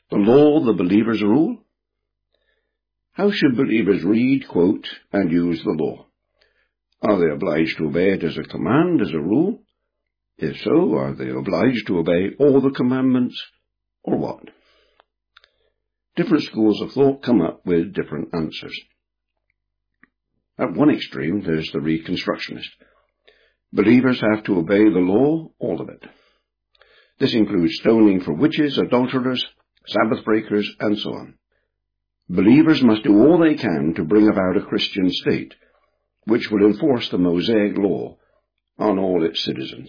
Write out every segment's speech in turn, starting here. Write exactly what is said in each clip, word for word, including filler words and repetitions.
The law, the believer's rule? How should believers read, quote, and use the law? Are they obliged to obey it as a command, as a rule? If so, are they obliged to obey all the commandments, or what? Different schools of thought come up with different answers. At one extreme, there's the Reconstructionist. Believers have to obey the law, all of it. This includes stoning for witches, adulterers, Sabbath breakers, and so on. Believers must do all they can to bring about a Christian state, which will enforce the Mosaic law on all its citizens.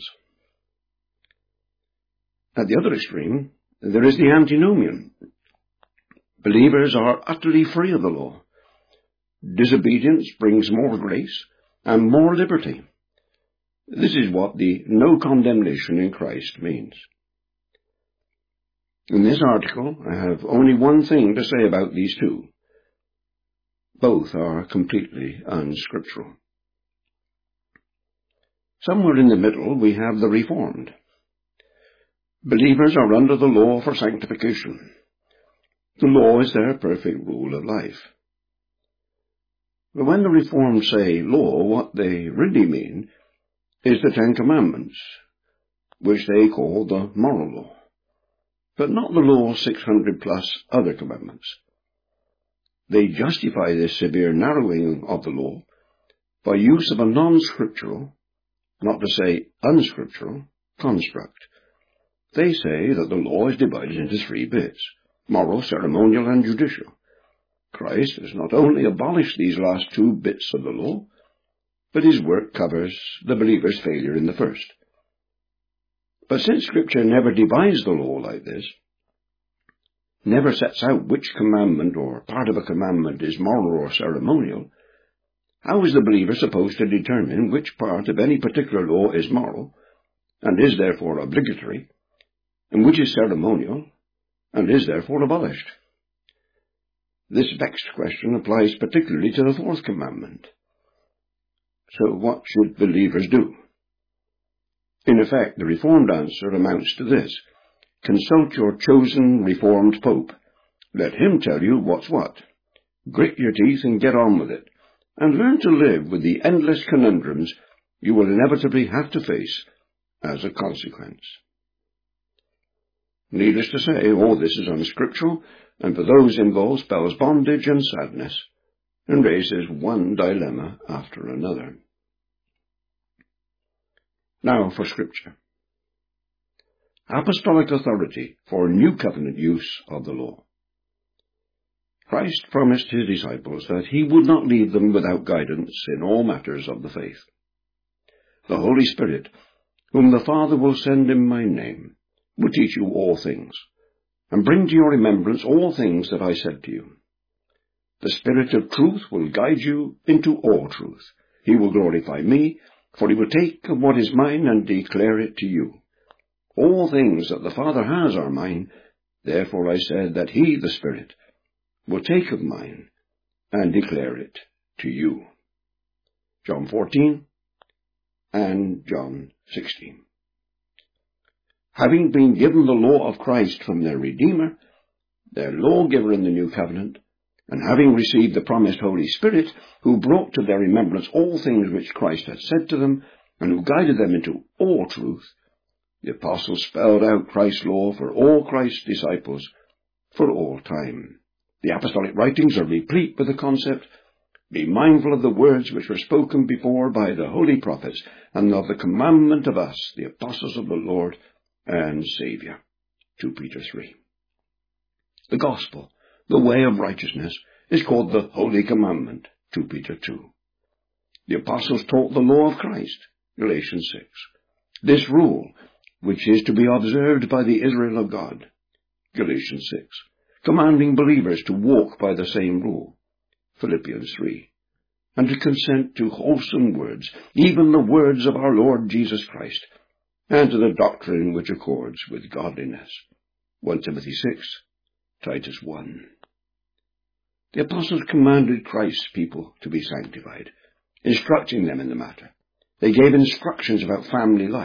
At the other extreme, there is the antinomian. Believers are utterly free of the law. Disobedience brings more grace and more liberty. This is what the no condemnation in Christ means. In this article, I have only one thing to say about these two. Both are completely unscriptural. Somewhere in the middle, we have the Reformed. Believers are under the law for sanctification. The law is their perfect rule of life. But when the Reformed say law, what they really mean is the Ten Commandments, which they call the moral law, but not the law's six hundred plus other commandments. They justify this severe narrowing of the law by use of a non-scriptural, not to say unscriptural, construct. They say that the law is divided into three bits: moral, ceremonial, and judicial. Christ has not only abolished these last two bits of the law, but his work covers the believer's failure in the first. But since Scripture never divides the law like this, never sets out which commandment or part of a commandment is moral or ceremonial, how is the believer supposed to determine which part of any particular law is moral, and is therefore obligatory, and which is ceremonial, and is therefore abolished? This vexed question applies particularly to the fourth commandment. So what should believers do? In effect, the Reformed answer amounts to this: consult your chosen Reformed Pope. Let him tell you what's what. Grit your teeth and get on with it, and learn to live with the endless conundrums you will inevitably have to face as a consequence. Needless to say, all this is unscriptural, and for those involved spells bondage and sadness, and raises one dilemma after another. Now for Scripture. Apostolic authority for New Covenant use of the law. Christ promised his disciples that he would not leave them without guidance in all matters of the faith. The Holy Spirit, whom the Father will send in my name, will teach you all things, and bring to your remembrance all things that I said to you. The Spirit of truth will guide you into all truth. He will glorify me, for he will take of what is mine and declare it to you. All things that the Father has are mine, therefore I said that he, the Spirit, will take of mine and declare it to you. John fourteen and John sixteen. Having been given the law of Christ from their Redeemer, their lawgiver in the New Covenant, and having received the promised Holy Spirit, who brought to their remembrance all things which Christ had said to them, and who guided them into all truth, the apostles spelled out Christ's law for all Christ's disciples for all time. The apostolic writings are replete with the concept, be mindful of the words which were spoken before by the holy prophets, and of the commandment of us, the apostles of the Lord and Saviour. Second Peter three. The gospel, the way of righteousness, is called the Holy Commandment, Second Peter two. The apostles taught the law of Christ, Galatians six. This rule, which is to be observed by the Israel of God, Galatians six, commanding believers to walk by the same rule, Philippians three, and to consent to wholesome words, even the words of our Lord Jesus Christ, and to the doctrine which accords with godliness, First Timothy six, Titus one. The apostles commanded Christ's people to be sanctified, instructing them in the matter. They gave instructions about family life,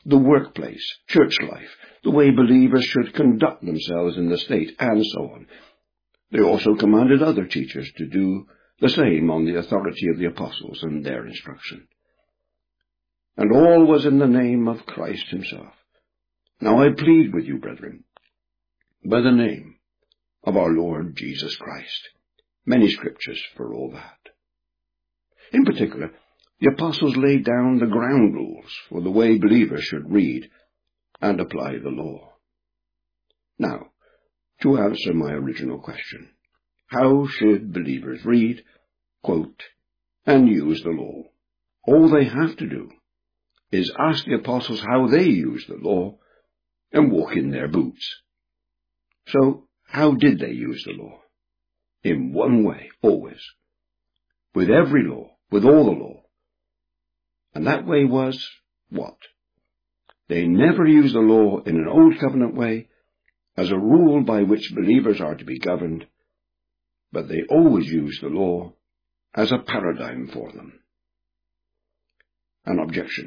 the workplace, church life, the way believers should conduct themselves in the state, and so on. They also commanded other teachers to do the same on the authority of the apostles and their instruction. And all was in the name of Christ himself. Now I plead with you, brethren, by the name of our Lord Jesus Christ. Many scriptures for all that. In particular, the apostles laid down the ground rules for the way believers should read and apply the law. Now, to answer my original question, how should believers read, quote, and use the law? All they have to do is ask the apostles how they use the law and walk in their boots. So, how did they use the law? In one way, always. With every law, with all the law. And that way was what? They never used the law in an old covenant way, as a rule by which believers are to be governed, but they always used the law as a paradigm for them. An objection.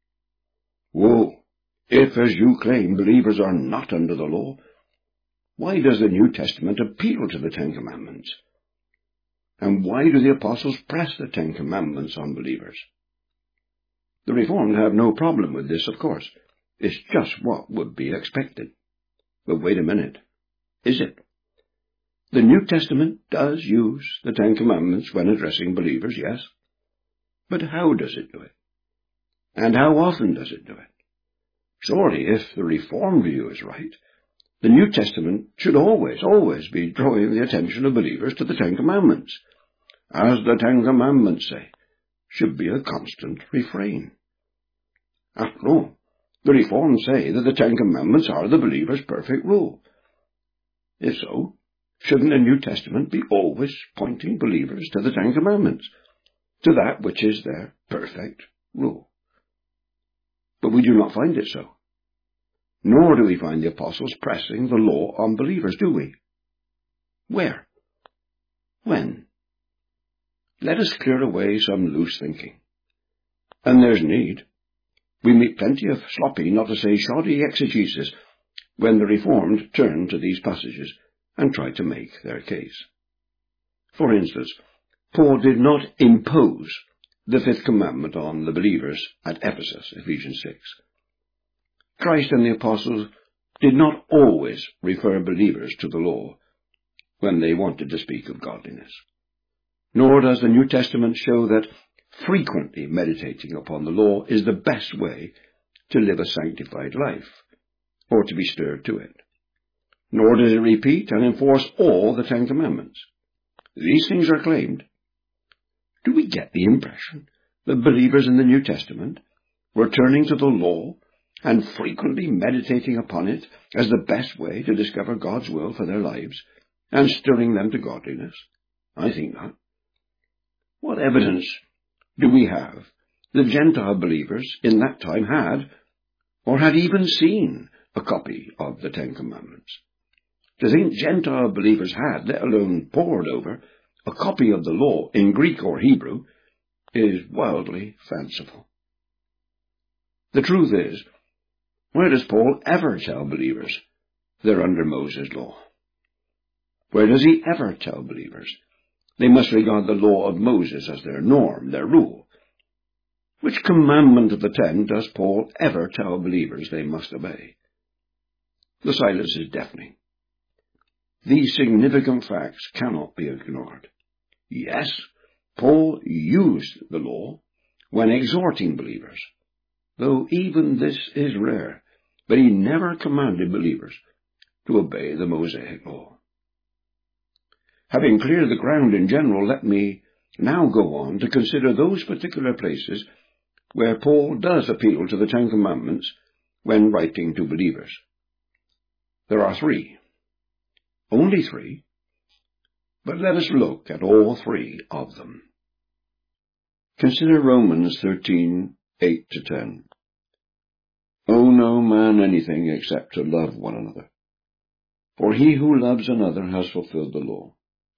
Whoa, if, as you claim, believers are not under the law, why does the New Testament appeal to the Ten Commandments? And why do the apostles press the Ten Commandments on believers? The Reformed have no problem with this, of course. It's just what would be expected. But wait a minute. Is it? The New Testament does use the Ten Commandments when addressing believers, yes. But how does it do it? And how often does it do it? Surely, if the Reformed view is right, the New Testament should always, always be drawing the attention of believers to the Ten Commandments. As the Ten Commandments say, should be a constant refrain. After all, the Reformed say that the Ten Commandments are the believer's perfect rule. If so, shouldn't the New Testament be always pointing believers to the Ten Commandments, to that which is their perfect rule? But we do not find it so. Nor do we find the apostles pressing the law on believers, do we? Where? When? Let us clear away some loose thinking. And there's need. We meet plenty of sloppy, not to say shoddy exegesis, when the Reformed turn to these passages and try to make their case. For instance, Paul did not impose the fifth commandment on the believers at Ephesus, Ephesians six. Christ and the apostles did not always refer believers to the law when they wanted to speak of godliness. Nor does the New Testament show that frequently meditating upon the law is the best way to live a sanctified life, or to be stirred to it. Nor does it repeat and enforce all the Ten Commandments. These things are claimed. Do we get the impression that believers in the New Testament were turning to the law and frequently meditating upon it as the best way to discover God's will for their lives and stirring them to godliness? I think not. What evidence do we have the Gentile believers in that time had, or had even seen, a copy of the Ten Commandments? To think Gentile believers had, let alone pored over, a copy of the law in Greek or Hebrew is wildly fanciful. The truth is, where does Paul ever tell believers they're under Moses' law? Where does he ever tell believers they must regard the law of Moses as their norm, their rule? Which commandment of the ten does Paul ever tell believers they must obey? The silence is deafening. These significant facts cannot be ignored. Yes, Paul used the law when exhorting believers, though even this is rare, but he never commanded believers to obey the Mosaic law. Having cleared the ground in general, let me now go on to consider those particular places where Paul does appeal to the Ten Commandments when writing to believers. There are three. Only three. But let us look at all three of them. Consider Romans thirteen, eight to ten. Owe no man anything except to love one another. For he who loves another has fulfilled the law.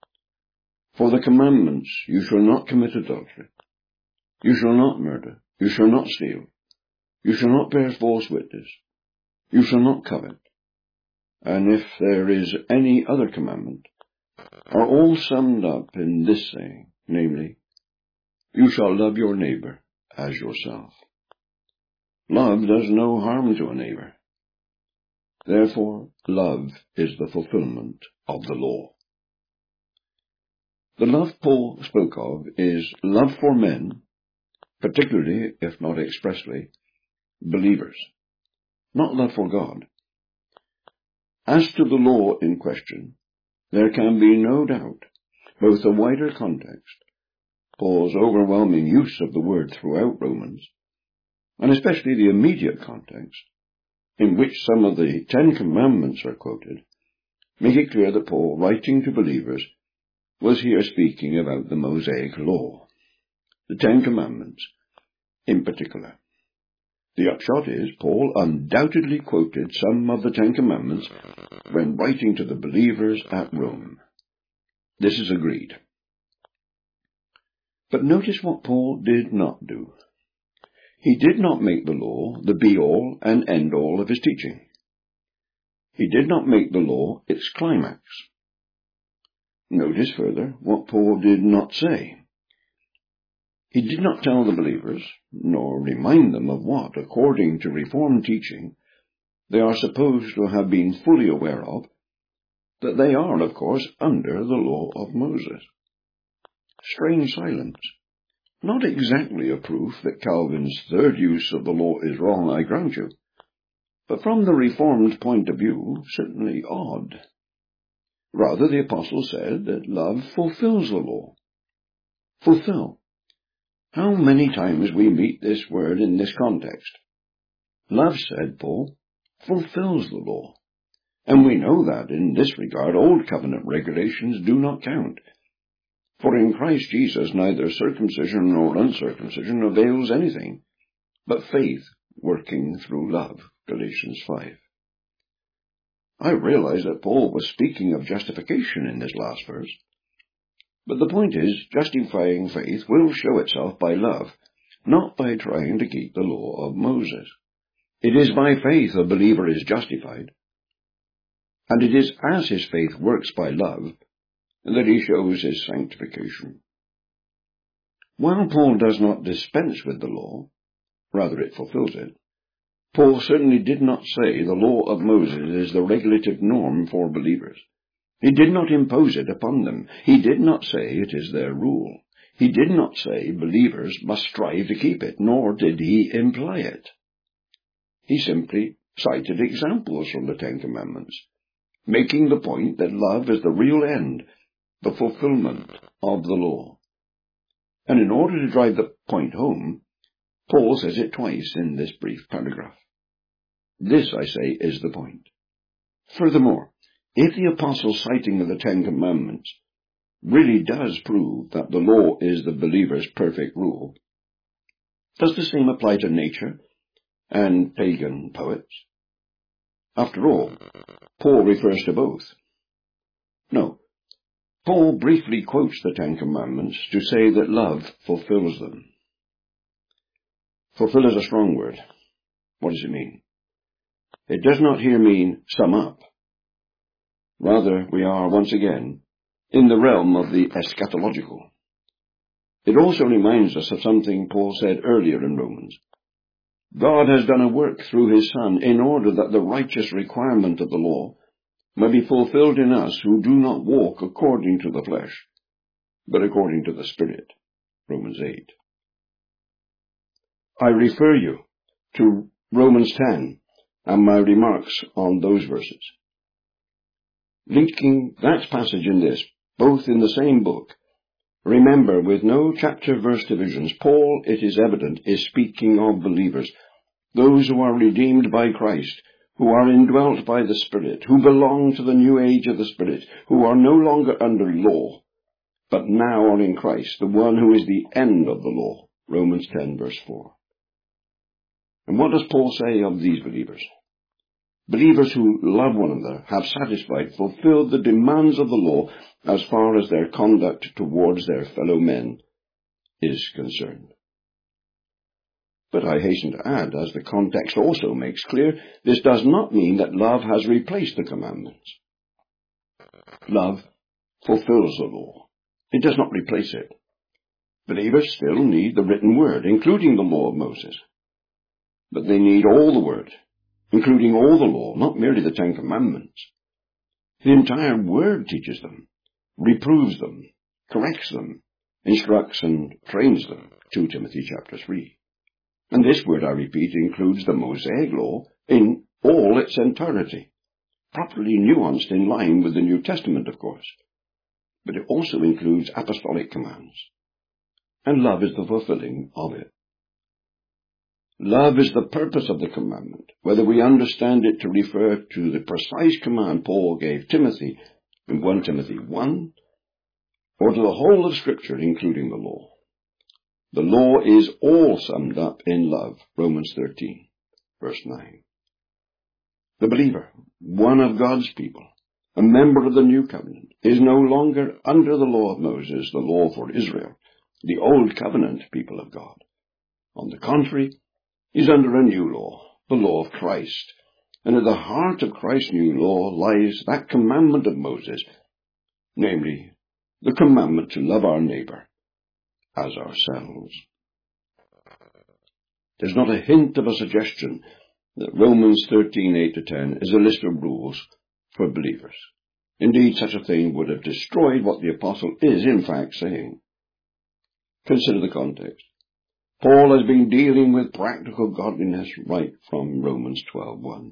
For the commandments, you shall not commit adultery, you shall not murder, you shall not steal, You shall not bear false witness. You shall not covet. And if there is any other commandment, are all summed up in this saying, namely, you shall love your neighbor as yourself. Love does no harm to a neighbor. Therefore, love is the fulfillment of the law. The love Paul spoke of is love for men, particularly, if not expressly, believers, not love for God. As to the law in question, there can be no doubt both the wider context, Paul's overwhelming use of the word throughout Romans, and especially the immediate context, in which some of the Ten Commandments are quoted, make it clear that Paul, writing to believers, was here speaking about the Mosaic Law, the Ten Commandments in particular. The upshot is, Paul undoubtedly quoted some of the Ten Commandments when writing to the believers at Rome. This is agreed. But notice what Paul did not do. He did not make the law the be-all and end-all of his teaching. He did not make the law its climax. Notice further what Paul did not say. He did not tell the believers, nor remind them of what, according to Reformed teaching, they are supposed to have been fully aware of, that they are, of course, under the law of Moses. Strange silence. Not exactly a proof that Calvin's third use of the law is wrong, I grant you, but from the Reformed point of view, certainly odd. Rather, the apostle said that love fulfills the law. Fulfill. How many times we meet this word in this context. Love, said Paul, fulfills the law. And we know that, in this regard, Old Covenant regulations do not count. For in Christ Jesus neither circumcision nor uncircumcision avails anything, but faith working through love, Galatians five. I realize that Paul was speaking of justification in this last verse, but the point is, justifying faith will show itself by love, not by trying to keep the law of Moses. It is by faith a believer is justified, and it is as his faith works by love that he shows his sanctification. While Paul does not dispense with the law, rather it fulfills it, Paul certainly did not say the law of Moses is the regulative norm for believers. He did not impose it upon them. He did not say it is their rule. He did not say believers must strive to keep it, nor did he imply it. He simply cited examples from the Ten Commandments, making the point that love is the real end, the fulfillment of the law. And in order to drive the point home, Paul says it twice in this brief paragraph. This, I say, is the point. Furthermore, if the apostle citing of the Ten Commandments really does prove that the law is the believer's perfect rule, does the same apply to nature and pagan poets? After all, Paul refers to both. No, Paul briefly quotes the Ten Commandments to say that love fulfills them. Fulfill is a strong word. What does it mean? It does not here mean sum up. Rather, we are once again in the realm of the eschatological. It also reminds us of something Paul said earlier in Romans. God has done a work through his Son in order that the righteous requirement of the law may be fulfilled in us who do not walk according to the flesh, but according to the Spirit. Romans eight. I refer you to Romans ten and my remarks on those verses. Linking that passage in this, both in the same book, remember, with no chapter-verse divisions, Paul, it is evident, is speaking of believers, those who are redeemed by Christ, who are indwelt by the Spirit, who belong to the new age of the Spirit, who are no longer under law, but now are in Christ, the one who is the end of the law. Romans ten, verse four. And what does Paul say of these believers? Believers who love one another, have satisfied, fulfilled the demands of the law as far as their conduct towards their fellow men is concerned. But I hasten to add, as the context also makes clear, this does not mean that love has replaced the commandments. Love fulfills the law. It does not replace it. Believers still need the written word, including the law of Moses. But they need all the word, including all the law, not merely the Ten Commandments. The entire word teaches them, reproves them, corrects them, instructs and trains them. Second Timothy chapter three. And this word, I repeat, includes the Mosaic law in all its entirety, properly nuanced in line with the New Testament, of course. But it also includes apostolic commands, and love is the fulfilling of it. Love is the purpose of the commandment, whether we understand it to refer to the precise command Paul gave Timothy in First Timothy one, or to the whole of Scripture, including the law. The law is all summed up in love, Romans thirteen, verse nine. The believer, one of God's people, a member of the new covenant, is no longer under the law of Moses, the law for Israel, the old covenant people of God. On the contrary, he is under a new law, the law of Christ. And at the heart of Christ's new law lies that commandment of Moses, namely, the commandment to love our neighbor as ourselves. There's not a hint of a suggestion that Romans thirteen, eight to ten is a list of rules for believers. Indeed, such a thing would have destroyed what the apostle is in fact saying. Consider the context. Paul has been dealing with practical godliness right from Romans twelve one.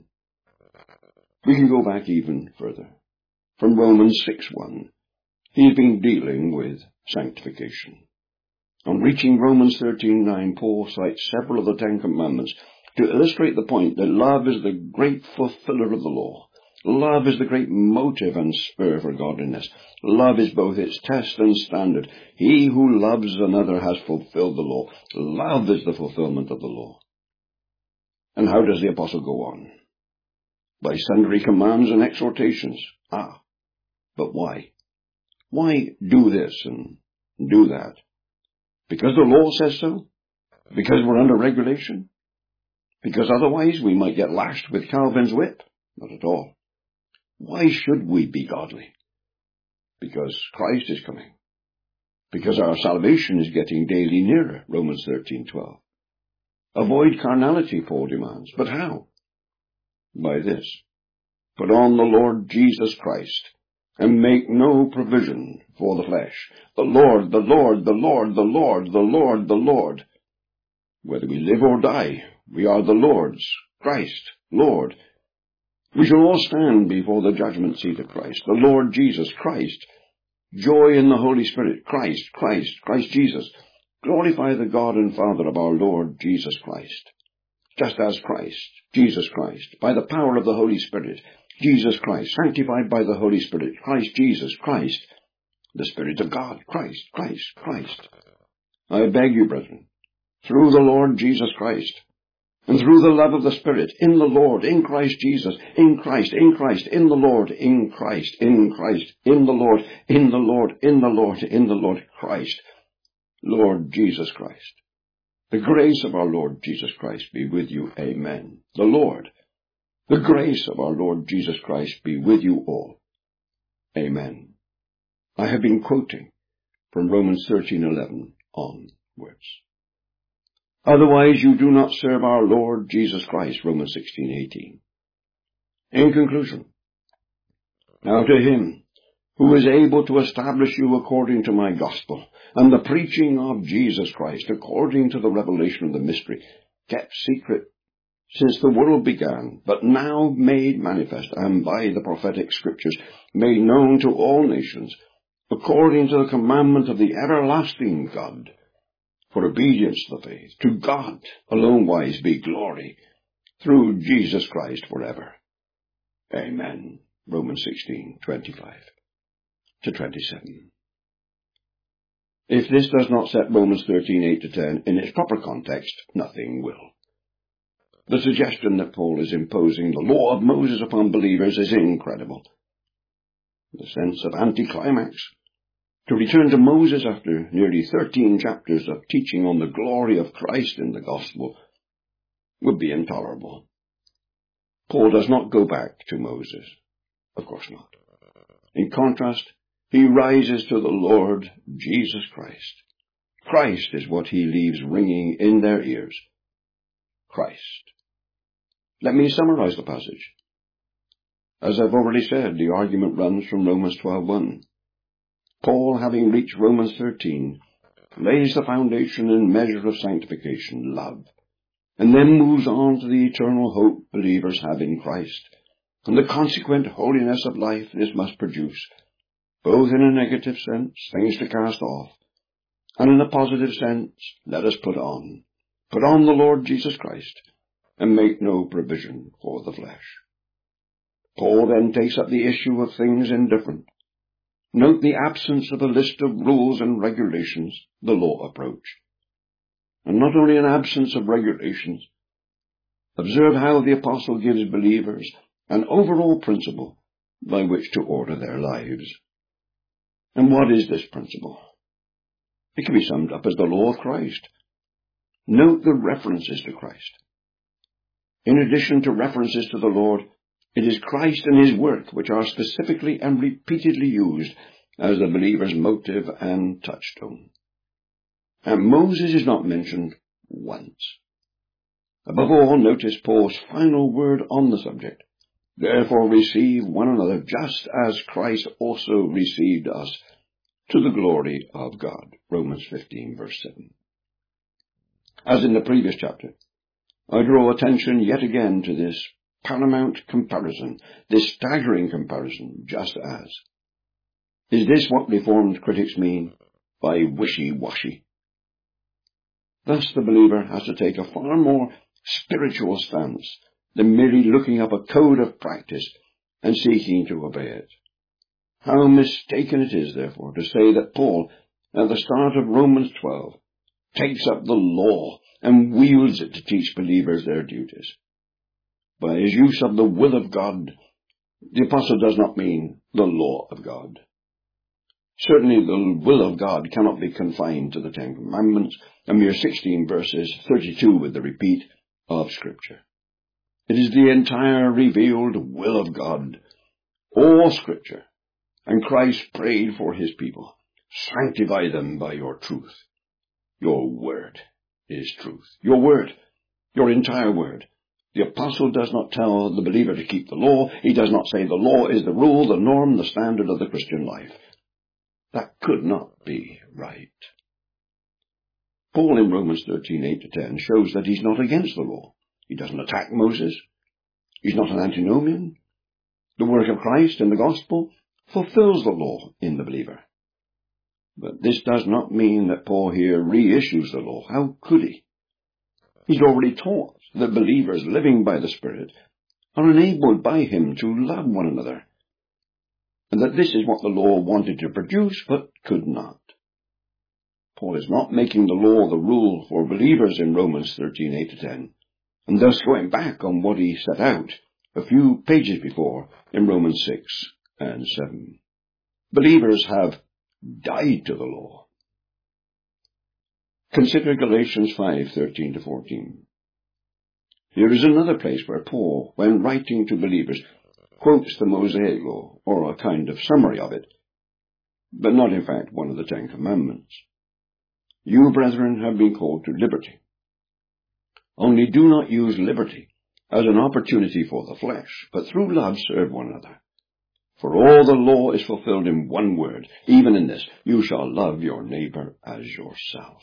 We can go back even further. From Romans six one, he's been dealing with sanctification. On reaching Romans thirteen nine, Paul cites several of the Ten Commandments to illustrate the point that love is the great fulfiller of the law. Love is the great motive and spur for godliness. Love is both its test and standard. He who loves another has fulfilled the law. Love is the fulfillment of the law. And how does the apostle go on? By sundry commands and exhortations. Ah, but why? Why do this and do that? Because the law says so? Because we're under regulation? Because otherwise we might get lashed with Calvin's whip? Not at all. Why should we be godly? Because Christ is coming. Because our salvation is getting daily nearer, Romans thirteen twelve. Avoid carnality, Paul demands. But how? By this. Put on the Lord Jesus Christ, and make no provision for the flesh. The Lord, the Lord, the Lord, the Lord, the Lord, the Lord. Whether we live or die, we are the Lord's. Christ, Lord. We shall all stand before the judgment seat of Christ. The Lord Jesus Christ. Joy in the Holy Spirit. Christ, Christ, Christ Jesus. Glorify the God and Father of our Lord Jesus Christ. Just as Christ, Jesus Christ, by the power of the Holy Spirit, Jesus Christ, sanctified by the Holy Spirit, Christ Jesus Christ, the Spirit of God, Christ, Christ, Christ. I beg you, brethren, through the Lord Jesus Christ, and through the love of the Spirit, in the Lord, in Christ Jesus, in Christ, in Christ, in the Lord, in Christ, in Christ, in the Lord, in the Lord, in the Lord, in the Lord, Christ, Lord Jesus Christ. The grace of our Lord Jesus Christ be with you. Amen. The Lord, the grace of our Lord Jesus Christ be with you all. Amen. I have been quoting from Romans thirteen eleven onwards. Otherwise you do not serve our Lord Jesus Christ, Romans sixteen eighteen. In conclusion, now to him who is able to establish you according to my gospel, and the preaching of Jesus Christ according to the revelation of the mystery, kept secret since the world began, but now made manifest, and by the prophetic scriptures made known to all nations, according to the commandment of the everlasting God, for obedience to the faith, to God alone wise be glory, through Jesus Christ forever. Amen. Romans sixteen twenty-five to twenty-seven. If this does not set Romans thirteen eight to ten in its proper context, nothing will. The suggestion that Paul is imposing the law of Moses upon believers is incredible. The sense of anticlimax. To return to Moses after nearly thirteen chapters of teaching on the glory of Christ in the gospel would be intolerable. Paul does not go back to Moses. Of course not. In contrast, he rises to the Lord Jesus Christ. Christ is what he leaves ringing in their ears. Christ. Let me summarize the passage. As I've already said, the argument runs from Romans twelve one. Paul, having reached Romans thirteen, lays the foundation and measure of sanctification, love, and then moves on to the eternal hope believers have in Christ, and the consequent holiness of life this must produce, both in a negative sense, things to cast off, and in a positive sense, let us put on. Put on the Lord Jesus Christ, and make no provision for the flesh. Paul then takes up the issue of things indifferent. Note the absence of a list of rules and regulations, the law approach. And not only an absence of regulations, observe how the apostle gives believers an overall principle by which to order their lives. And what is this principle? It can be summed up as the law of Christ. Note the references to Christ. In addition to references to the Lord, it is Christ and his work which are specifically and repeatedly used as the believer's motive and touchstone. And Moses is not mentioned once. Above all, notice Paul's final word on the subject. Therefore receive one another just as Christ also received us to the glory of God. Romans fifteen, verse seven. As in the previous chapter, I draw attention yet again to this paramount comparison, this staggering comparison, just as. Is this what Reformed critics mean by wishy-washy? Thus the believer has to take a far more spiritual stance than merely looking up a code of practice and seeking to obey it. How mistaken it is, therefore, to say that Paul, at the start of Romans twelve, takes up the law and wields it to teach believers their duties. By his use of the will of God, the apostle does not mean the law of God. Certainly the will of God cannot be confined to the Ten Commandments, a mere sixteen verses, thirty-two with the repeat of Scripture. It is the entire revealed will of God, all Scripture, and Christ prayed for his people. Sanctify them by your truth. Your word is truth. Your word, your entire word. The apostle does not tell the believer to keep the law. He does not say the law is the rule, the norm, the standard of the Christian life. That could not be right. Paul in Romans thirteen, eight to ten shows that he's not against the law. He doesn't attack Moses. He's not an antinomian. The work of Christ in the gospel fulfills the law in the believer. But this does not mean that Paul here reissues the law. How could he? He's already taught that believers living by the Spirit are enabled by him to love one another, and that this is what the law wanted to produce but could not. Paul is not making the law the rule for believers in Romans thirteen, eight to ten, and thus going back on what he set out a few pages before in Romans six and seven. Believers have died to the law. Consider Galatians five, thirteen to fourteen. Here is another place where Paul, when writing to believers, quotes the Mosaic law, or a kind of summary of it, but not in fact one of the Ten Commandments. You, brethren, have been called to liberty. Only do not use liberty as an opportunity for the flesh, but through love serve one another. For all the law is fulfilled in one word, even in this, you shall love your neighbor as yourself.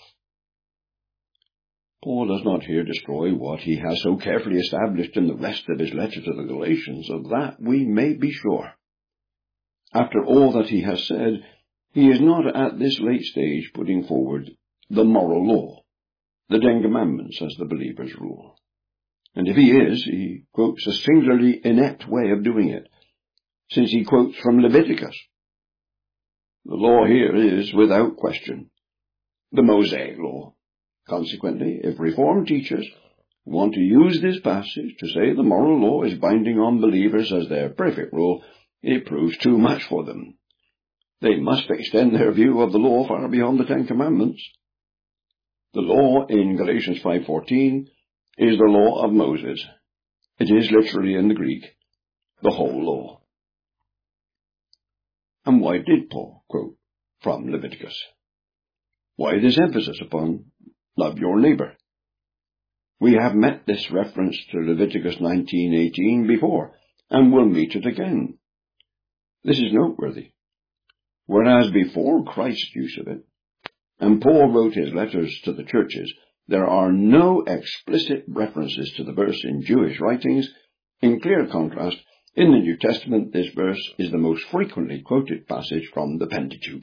Paul does not here destroy what he has so carefully established in the rest of his letter to the Galatians, of that we may be sure. After all that he has said, he is not at this late stage putting forward the moral law, the Ten Commandments as the believer's rule. And if he is, he quotes a singularly inept way of doing it, since he quotes from Leviticus. The law here is, without question, the Mosaic law. Consequently, if Reformed teachers want to use this passage to say the moral law is binding on believers as their perfect rule, it proves too much for them. They must extend their view of the law far beyond the Ten Commandments. The law in Galatians five fourteen is the law of Moses. It is literally in the Greek, the whole law. And why did Paul quote from Leviticus? Why this emphasis upon love your neighbour? We have met this reference to Leviticus nineteen eighteen before, and will meet it again. This is noteworthy. Whereas before Christ's use of it, and Paul wrote his letters to the churches, there are no explicit references to the verse in Jewish writings. In clear contrast, in the New Testament, this verse is the most frequently quoted passage from the Pentateuch.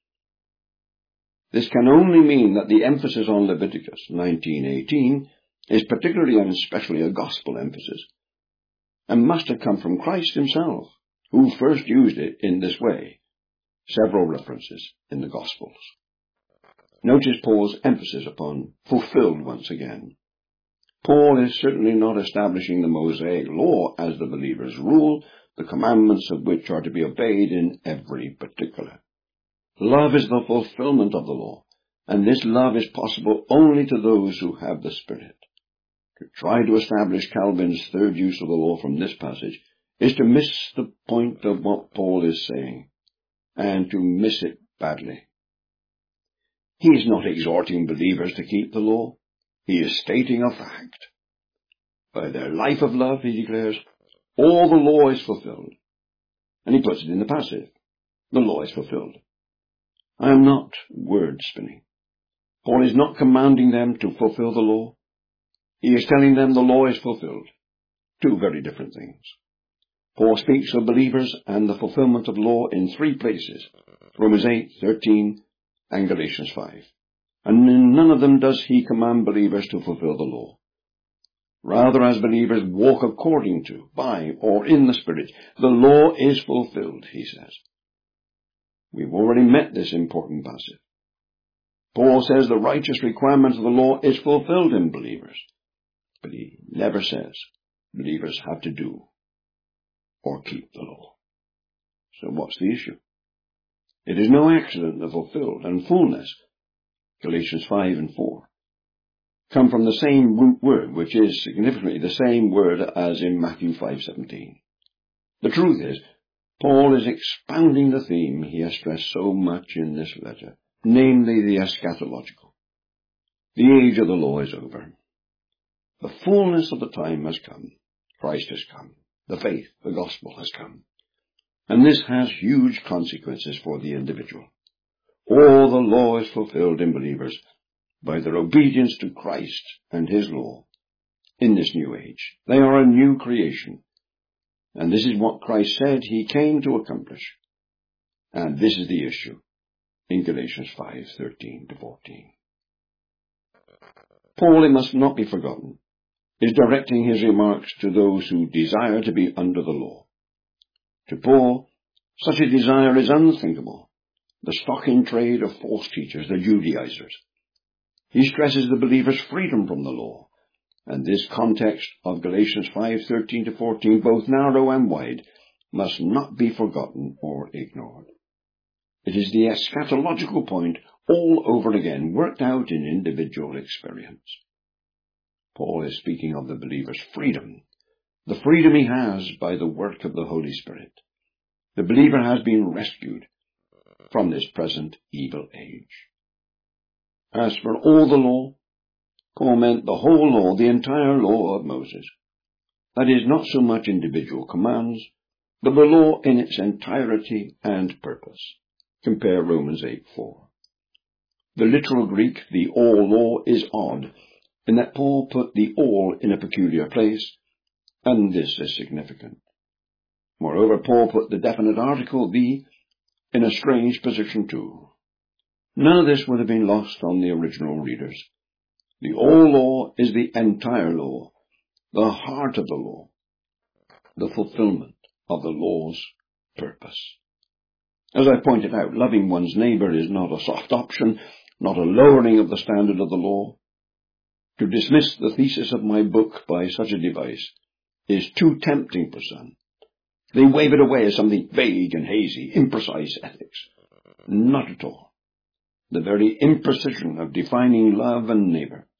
This can only mean that the emphasis on Leviticus nineteen eighteen is particularly and especially a gospel emphasis, and must have come from Christ himself, who first used it in this way. Several references in the Gospels. Notice Paul's emphasis upon fulfilled once again. Paul is certainly not establishing the Mosaic law as the believer's rule, the commandments of which are to be obeyed in every particular. Love is the fulfillment of the law, and this love is possible only to those who have the Spirit. To try to establish Calvin's third use of the law from this passage is to miss the point of what Paul is saying, and to miss it badly. He is not exhorting believers to keep the law. He is stating a fact. By their life of love, he declares, all the law is fulfilled. And he puts it in the passive. The law is fulfilled. I am not word spinning. Paul is not commanding them to fulfill the law. He is telling them the law is fulfilled. Two very different things. Paul speaks of believers and the fulfillment of law in three places, Romans eight, thirteen, and Galatians five. And in none of them does he command believers to fulfill the law. Rather, as believers walk according to, by, or in the Spirit, the law is fulfilled, he says. We've already met this important passage. Paul says the righteous requirement of the law is fulfilled in believers, but he never says believers have to do or keep the law. So what's the issue? It is no accident that fulfilled and fullness, Galatians five and four, come from the same root word, which is significantly the same word as in Matthew five seventeen. The truth is, Paul is expounding the theme he has stressed so much in this letter, namely the eschatological. The age of the law is over. The fullness of the time has come. Christ has come. The faith, the gospel has come. And this has huge consequences for the individual. All the law is fulfilled in believers by their obedience to Christ and his law in this new age. They are a new creation. And this is what Christ said he came to accomplish. And this is the issue in Galatians five, thirteen to fourteen. Paul, it must not be forgotten, is directing his remarks to those who desire to be under the law. To Paul, such a desire is unthinkable. The stock in trade of false teachers, the Judaizers. He stresses the believer's freedom from the law, and this context of Galatians five, thirteen to fourteen, both narrow and wide, must not be forgotten or ignored. It is the eschatological point all over again, worked out in individual experience. Paul is speaking of the believer's freedom, the freedom he has by the work of the Holy Spirit. The believer has been rescued from this present evil age. As for all the law, Paul meant the whole law, the entire law of Moses. That is, not so much individual commands, but the law in its entirety and purpose. Compare Romans eight four. The literal Greek, the all law, is odd, in that Paul put the all in a peculiar place, and this is significant. Moreover, Paul put the definite article, the, in a strange position too. None of this would have been lost on the original readers. The all law is the entire law, the heart of the law, the fulfillment of the law's purpose. As I pointed out, loving one's neighbour is not a soft option, not a lowering of the standard of the law. To dismiss the thesis of my book by such a device is too tempting for some. They wave it away as something vague and hazy, imprecise ethics. Not at all. The very imprecision of defining love and neighbour,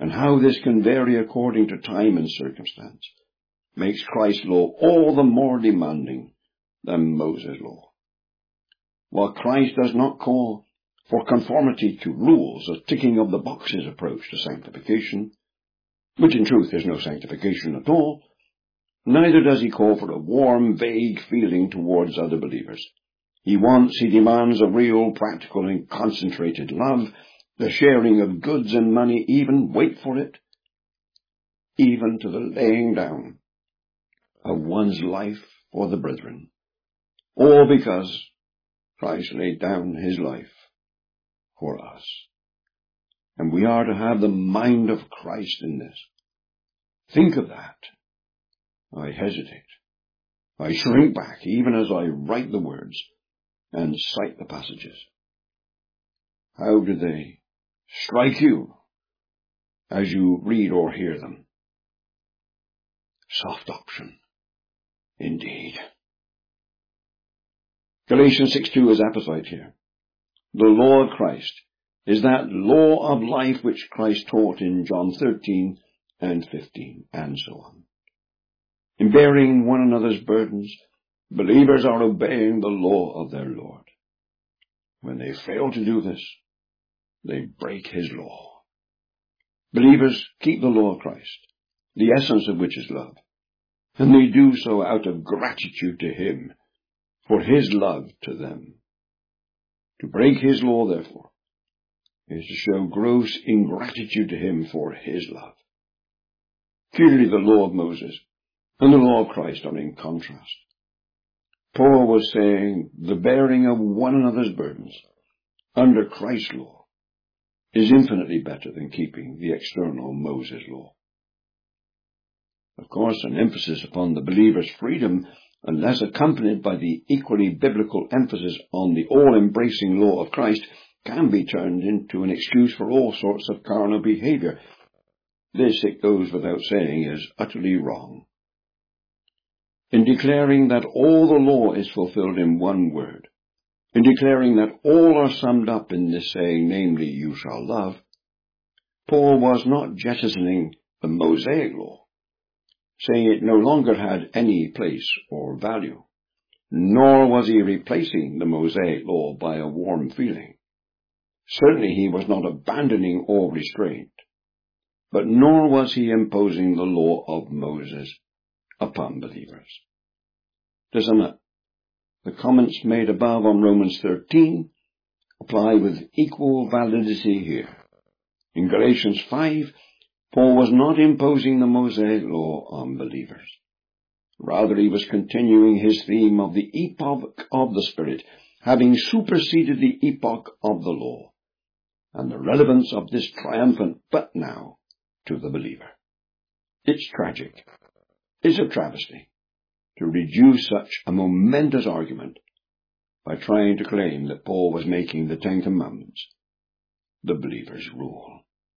and how this can vary according to time and circumstance, makes Christ's law all the more demanding than Moses' law. While Christ does not call for conformity to rules, a ticking of the boxes approach to sanctification, which in truth is no sanctification at all, neither does he call for a warm, vague feeling towards other believers. He wants, he demands a real, practical, and concentrated love, the sharing of goods and money, even, wait for it, even to the laying down of one's life for the brethren, all because Christ laid down his life for us. And we are to have the mind of Christ in this. Think of that. I hesitate. I shrink back even as I write the words and cite the passages. How do they strike you as you read or hear them? Soft doctrine, indeed. Galatians six two is apposite here. The law of Christ is that law of life which Christ taught in John thirteen and fifteen, and so on. In bearing one another's burdens, believers are obeying the law of their Lord. When they fail to do this, they break his law. Believers keep the law of Christ, the essence of which is love, and they do so out of gratitude to him for his love to them. To break his law, therefore, is to show gross ingratitude to him for his love. Clearly the law of Moses and the law of Christ are in contrast. Paul was saying the bearing of one another's burdens under Christ's law is infinitely better than keeping the external Moses law. Of course, an emphasis upon the believer's freedom, unless accompanied by the equally biblical emphasis on the all-embracing law of Christ, can be turned into an excuse for all sorts of carnal behavior. This, it goes without saying, is utterly wrong. In declaring that all the law is fulfilled in one word, in declaring that all are summed up in this saying, namely, you shall love, Paul was not jettisoning the Mosaic law, saying it no longer had any place or value, nor was he replacing the Mosaic law by a warm feeling. Certainly he was not abandoning all restraint, but nor was he imposing the law of Moses upon believers. To sum up, the comments made above on Romans thirteen apply with equal validity here. In Galatians five, Paul was not imposing the Mosaic law on believers. Rather, he was continuing his theme of the epoch of the Spirit, having superseded the epoch of the law, and the relevance of this triumphant but now to the believer. It's tragic. It's a travesty to reduce such a momentous argument by trying to claim that Paul was making the Ten Commandments the believer's rule.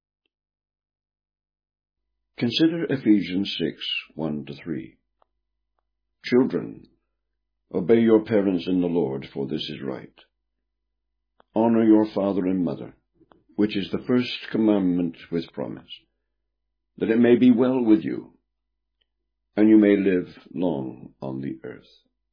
Consider Ephesians six, one to three. Children, obey your parents in the Lord, for this is right. Honor your father and mother, which is the first commandment with promise, that it may be well with you, and you may live long on the earth.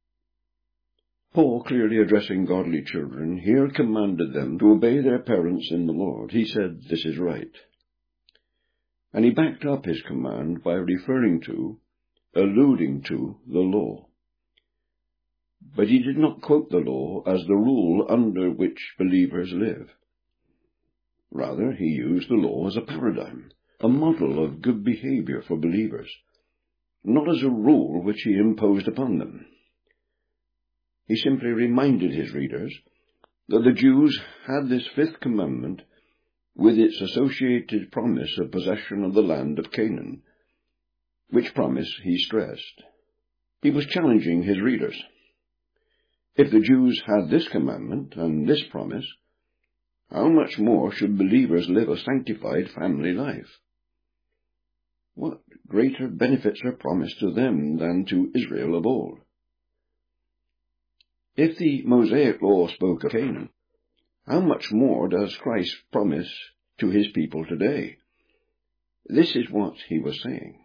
Paul, clearly addressing godly children, here commanded them to obey their parents in the Lord. He said, this is right. And he backed up his command by referring to, alluding to, the law. But he did not quote the law as the rule under which believers live. Rather, he used the law as a paradigm, a model of good behavior for believers, not as a rule which he imposed upon them. He simply reminded his readers that the Jews had this fifth commandment with its associated promise of possession of the land of Canaan, which promise he stressed. He was challenging his readers. If the Jews had this commandment and this promise, how much more should believers live a sanctified family life? What greater benefits are promised to them than to Israel of old? If the Mosaic law spoke of Canaan, how much more does Christ promise to his people today? This is what he was saying.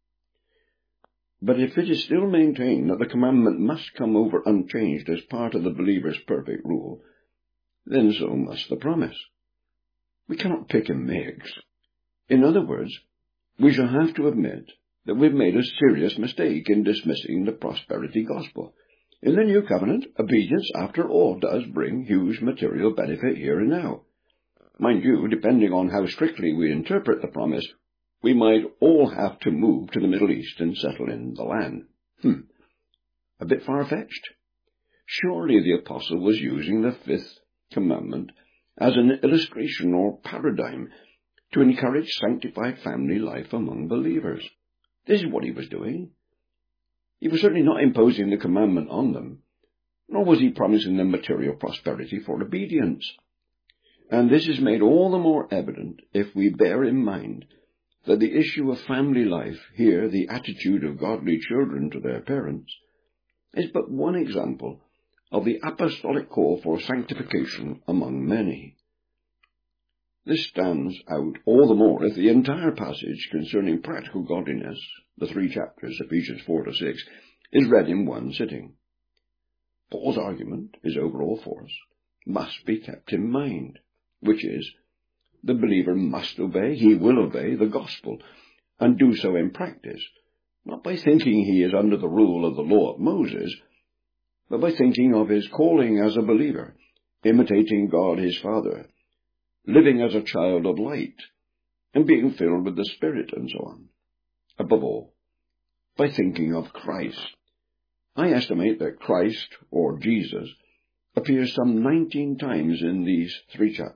But if it is still maintained that the commandment must come over unchanged as part of the believer's perfect rule, then so must the promise. We cannot pick and mix. In other words, we shall have to admit that we've made a serious mistake in dismissing the prosperity gospel. In the new covenant, obedience, after all, does bring huge material benefit here and now. Mind you, depending on how strictly we interpret the promise, we might all have to move to the Middle East and settle in the land. Hmm. A bit far-fetched. Surely the apostle was using the fifth commandment as an illustration or paradigm to encourage sanctified family life among believers. This is what he was doing. He was certainly not imposing the commandment on them, nor was he promising them material prosperity for obedience. And this is made all the more evident if we bear in mind that the issue of family life, here the attitude of godly children to their parents, is but one example of the apostolic call for sanctification among many. This stands out all the more if the entire passage concerning practical godliness, the three chapters, Ephesians four to six, is read in one sitting. Paul's argument, his overall force, must be kept in mind, which is, the believer must obey, he will obey the gospel, and do so in practice, not by thinking he is under the rule of the law of Moses, but by thinking of his calling as a believer, imitating God his Father, living as a child of light, and being filled with the Spirit, and so on. Above all, by thinking of Christ. I estimate that Christ, or Jesus, appears some nineteen times in these three chapters.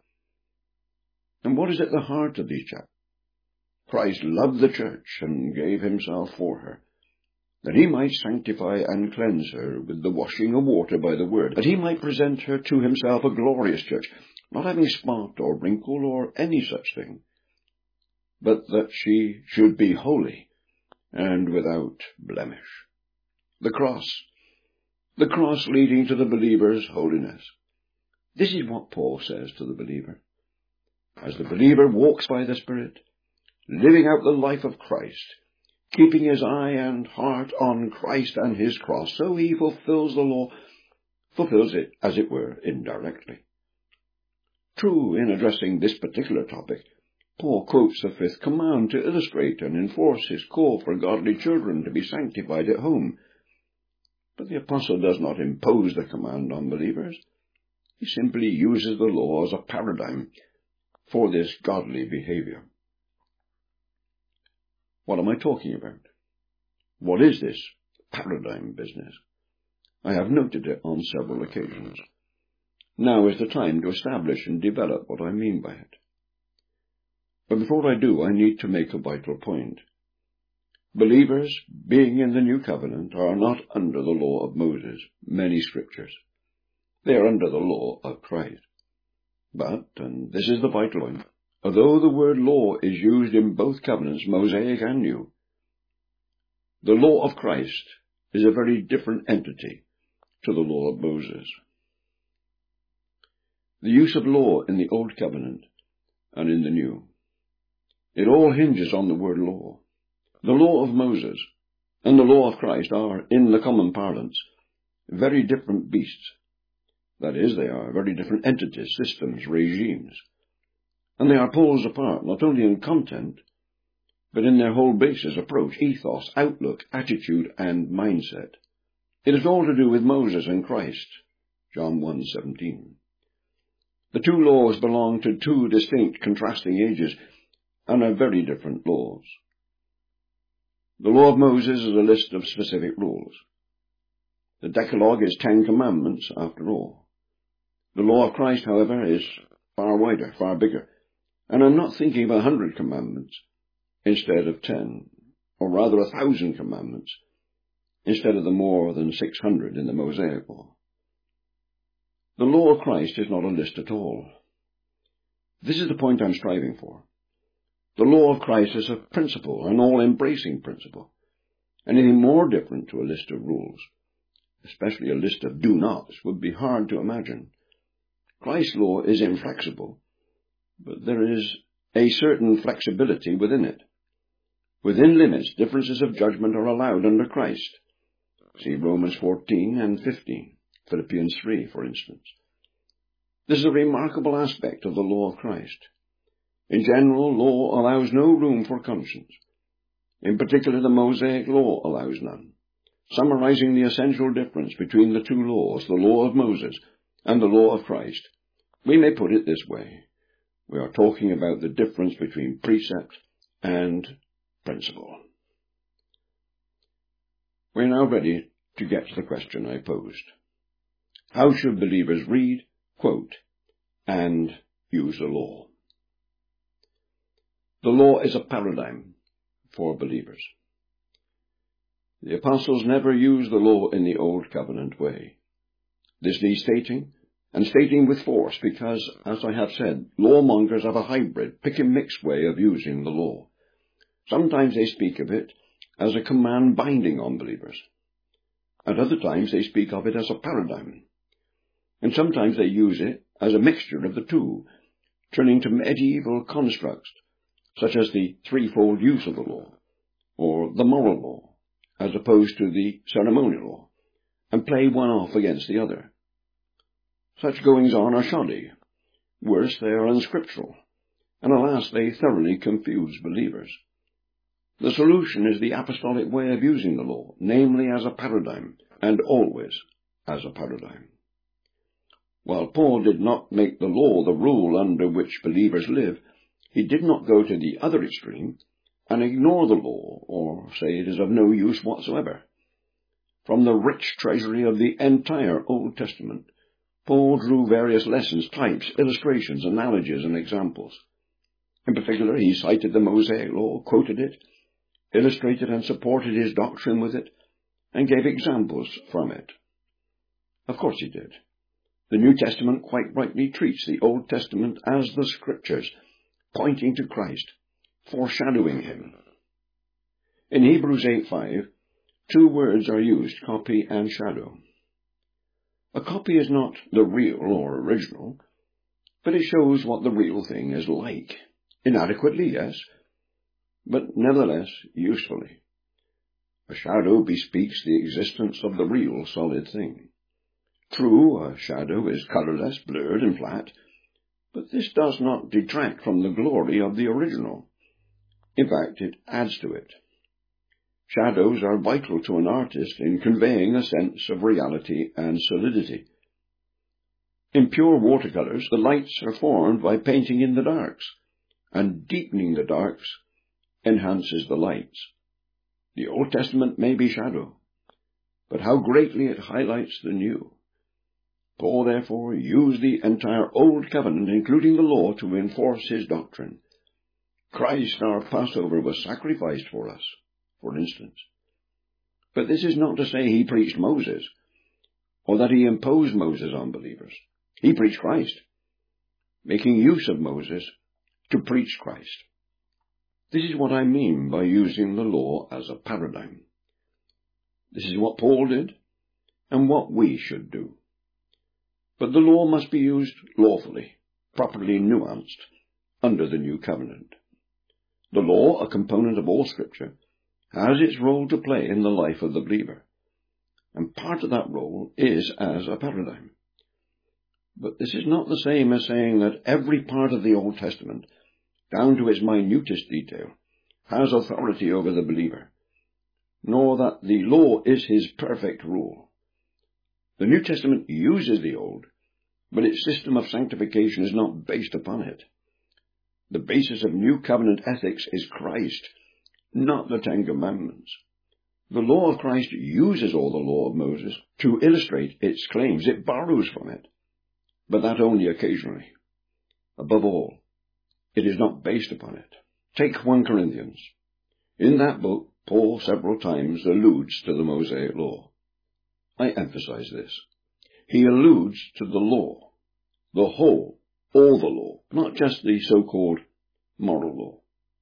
And what is at the heart of these chapters? Christ loved the church and gave himself for her, that he might sanctify and cleanse her with the washing of water by the word, that he might present her to himself a glorious church, not having spot or wrinkle or any such thing, but that she should be holy and without blemish. The cross, the cross leading to the believer's holiness. This is what Paul says to the believer. As the believer walks by the Spirit, living out the life of Christ, keeping his eye and heart on Christ and his cross, so he fulfills the law, fulfills it, as it were, indirectly. True, in addressing this particular topic, Paul quotes the fifth command to illustrate and enforce his call for godly children to be sanctified at home. But the apostle does not impose the command on believers. He simply uses the law as a paradigm for this godly behavior. What am I talking about? What is this paradigm business? I have noted it on several occasions. Now is the time to establish and develop what I mean by it. But before I do, I need to make a vital point. Believers, being in the new covenant, are not under the law of Moses, many scriptures. They are under the law of Christ. But, and this is the vital one, although the word law is used in both covenants, Mosaic and New, the law of Christ is a very different entity to the law of Moses. The use of law in the Old Covenant and in the New, it all hinges on the word law. The law of Moses and the law of Christ are, in the common parlance, very different beasts. That is, they are very different entities, systems, regimes. And they are poles apart, not only in content, but in their whole basis, approach, ethos, outlook, attitude, and mindset. It is all to do with Moses and Christ, John one seventeen. The two laws belong to two distinct, contrasting ages, and are very different laws. The law of Moses is a list of specific rules. The Decalogue is Ten Commandments, after all. The law of Christ, however, is far wider, far bigger, and I'm not thinking of a hundred commandments instead of ten, or rather a thousand commandments instead of the more than six hundred in the Mosaic law. The law of Christ is not a list at all. This is the point I'm striving for. The law of Christ is a principle, an all-embracing principle. Anything more different to a list of rules, especially a list of do-nots, would be hard to imagine. Christ's law is inflexible, but there is a certain flexibility within it. Within limits, differences of judgment are allowed under Christ. See Romans fourteen and fifteen, Philippians three, for instance. This is a remarkable aspect of the law of Christ. In general, law allows no room for conscience. In particular, the Mosaic law allows none. Summarizing the essential difference between the two laws, the law of Moses and the law of Christ, we may put it this way. We are talking about the difference between precept and principle. We are now ready to get to the question I posed. How should believers read, quote, and use the law? The law is a paradigm for believers. The apostles never used the law in the Old Covenant way. This needs stating, and stating with force, because, as I have said, lawmongers have a hybrid, pick-and-mix way of using the law. Sometimes they speak of it as a command binding on believers. At other times they speak of it as a paradigm. And sometimes they use it as a mixture of the two, turning to medieval constructs, such as the threefold use of the law, or the moral law, as opposed to the ceremonial law, and play one off against the other. Such goings-on are shoddy. Worse, they are unscriptural, and alas, they thoroughly confuse believers. The solution is the apostolic way of using the law, namely as a paradigm, and always as a paradigm. While Paul did not make the law the rule under which believers live, he did not go to the other extreme and ignore the law, or say it is of no use whatsoever. From the rich treasury of the entire Old Testament, Paul drew various lessons, types, illustrations, analogies, and examples. In particular, he cited the Mosaic law, quoted it, illustrated and supported his doctrine with it, and gave examples from it. Of course he did. The New Testament quite rightly treats the Old Testament as the Scriptures, pointing to Christ, foreshadowing him. In Hebrews eight five, two words are used, copy and shadow. A copy is not the real or original, but it shows what the real thing is like. Inadequately, yes, but nevertheless usefully. A shadow bespeaks the existence of the real solid thing. True, a shadow is colourless, blurred, and flat, but this does not detract from the glory of the original. In fact, it adds to it. Shadows are vital to an artist in conveying a sense of reality and solidity. In pure watercolours, the lights are formed by painting in the darks, and deepening the darks enhances the lights. The Old Testament may be shadow, but how greatly it highlights the new. Paul, therefore, used the entire Old Covenant, including the law, to enforce his doctrine. Christ, our Passover, was sacrificed for us, for instance. But this is not to say he preached Moses, or that he imposed Moses on believers. He preached Christ, making use of Moses to preach Christ. This is what I mean by using the law as a paradigm. This is what Paul did, and what we should do. But the law must be used lawfully, properly nuanced, under the new covenant. The law, a component of all Scripture, has its role to play in the life of the believer, and part of that role is as a paradigm. But this is not the same as saying that every part of the Old Testament, down to its minutest detail, has authority over the believer, nor that the law is his perfect rule. The New Testament uses the Old, but its system of sanctification is not based upon it. The basis of New Covenant ethics is Christ, not the Ten Commandments. The law of Christ uses all the law of Moses to illustrate its claims. It borrows from it, but that only occasionally. Above all, it is not based upon it. Take First Corinthians. In that book, Paul several times alludes to the Mosaic law. I emphasize this. He alludes to the law, the whole, all the law, not just the so-called moral law.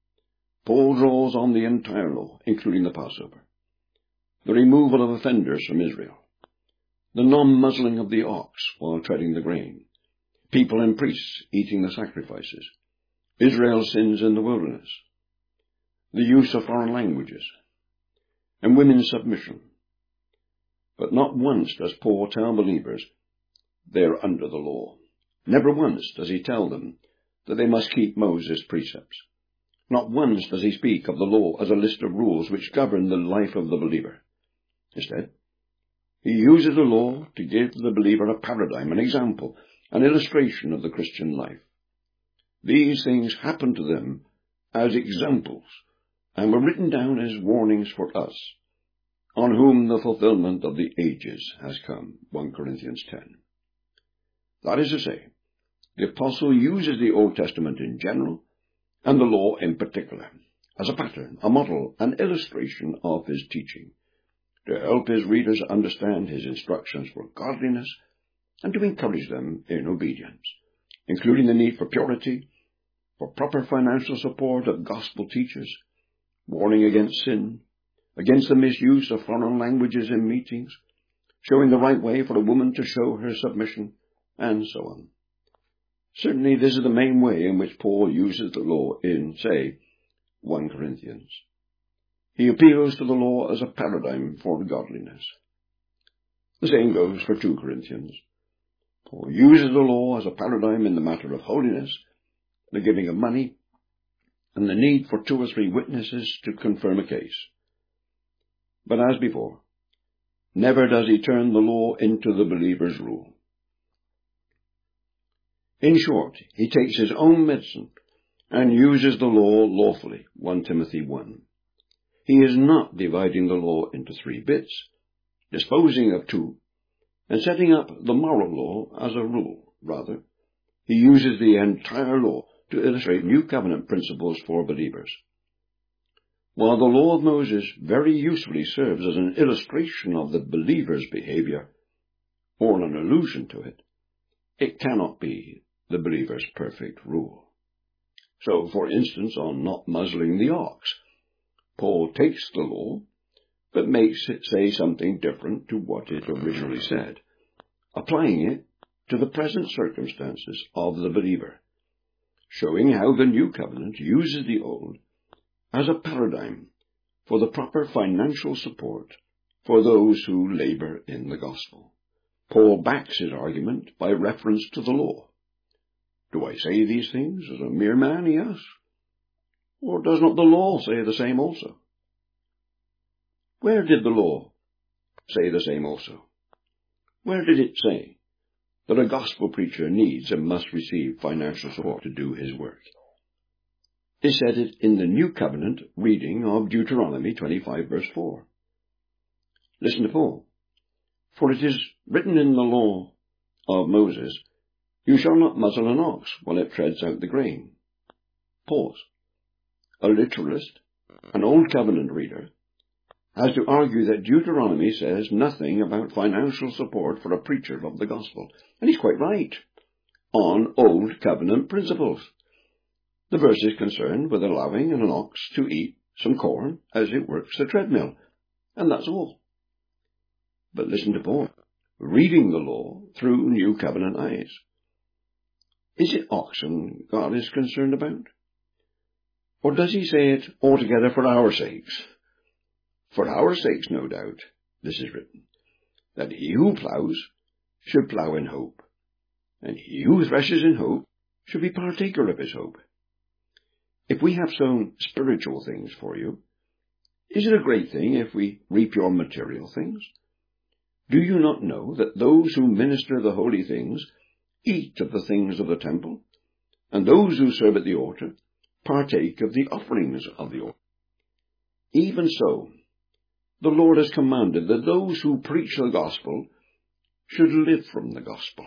Paul draws on the entire law, including the Passover, the removal of offenders from Israel, the non-muzzling of the ox while treading the grain, people and priests eating the sacrifices, Israel's sins in the wilderness. the use of foreign languages, and women's submission. But not once does Paul tell believers they're under the law. Never once does he tell them that they must keep Moses' precepts. Not once does he speak of the law as a list of rules which govern the life of the believer. Instead, he uses the law to give the believer a paradigm, an example, an illustration of the Christian life. These things happen to them as examples and were written down as warnings for us, on whom the fulfillment of the ages has come. First Corinthians ten. That is to say, the apostle uses the Old Testament in general, and the law in particular, as a pattern, a model, an illustration of his teaching, to help his readers understand his instructions for godliness, and to encourage them in obedience, including the need for purity, for proper financial support of gospel teachers, warning against sin, against the misuse of foreign languages in meetings, showing the right way for a woman to show her submission, and so on. Certainly this is the main way in which Paul uses the law in, say, First Corinthians. He appeals to the law as a paradigm for godliness. The same goes for Second Corinthians. Paul uses the law as a paradigm in the matter of holiness, the giving of money, and the need for two or three witnesses to confirm a case. But as before, never does he turn the law into the believer's rule. In short, he takes his own medicine and uses the law lawfully, First Timothy one. He is not dividing the law into three bits, disposing of two, and setting up the moral law as a rule. Rather, he uses the entire law to illustrate new covenant principles for believers. While the law of Moses very usefully serves as an illustration of the believer's behavior, or an allusion to it, it cannot be the believer's perfect rule. So, for instance, on not muzzling the ox, Paul takes the law, but makes it say something different to what it originally said, applying it to the present circumstances of the believer, showing how the new covenant uses the old as a paradigm for the proper financial support for those who labor in the gospel. Paul backs his argument by reference to the law. Do I say these things as a mere man, he asks? Or does not the law say the same also? Where did the law say the same also? Where did it say that a gospel preacher needs and must receive financial support to do his work? It said it in the New Covenant reading of Deuteronomy twenty-five, verse four. Listen to Paul. For it is written in the law of Moses, you shall not muzzle an ox while it treads out the grain. Pause. A literalist, an Old Covenant reader, has to argue that Deuteronomy says nothing about financial support for a preacher of the gospel. And he's quite right, on Old Covenant principles. The verse is concerned with allowing an ox to eat some corn as it works the treadmill, and that's all. But listen to Paul, reading the law through New Covenant eyes. Is it oxen God is concerned about? Or does he say it altogether for our sakes? For our sakes, no doubt, this is written, that he who ploughs should plough in hope, and he who threshes in hope should be partaker of his hope. If we have sown spiritual things for you, is it a great thing if we reap your material things? Do you not know that those who minister the holy things eat of the things of the temple, and those who serve at the altar partake of the offerings of the altar? Even so, the Lord has commanded that those who preach the gospel should live from the gospel.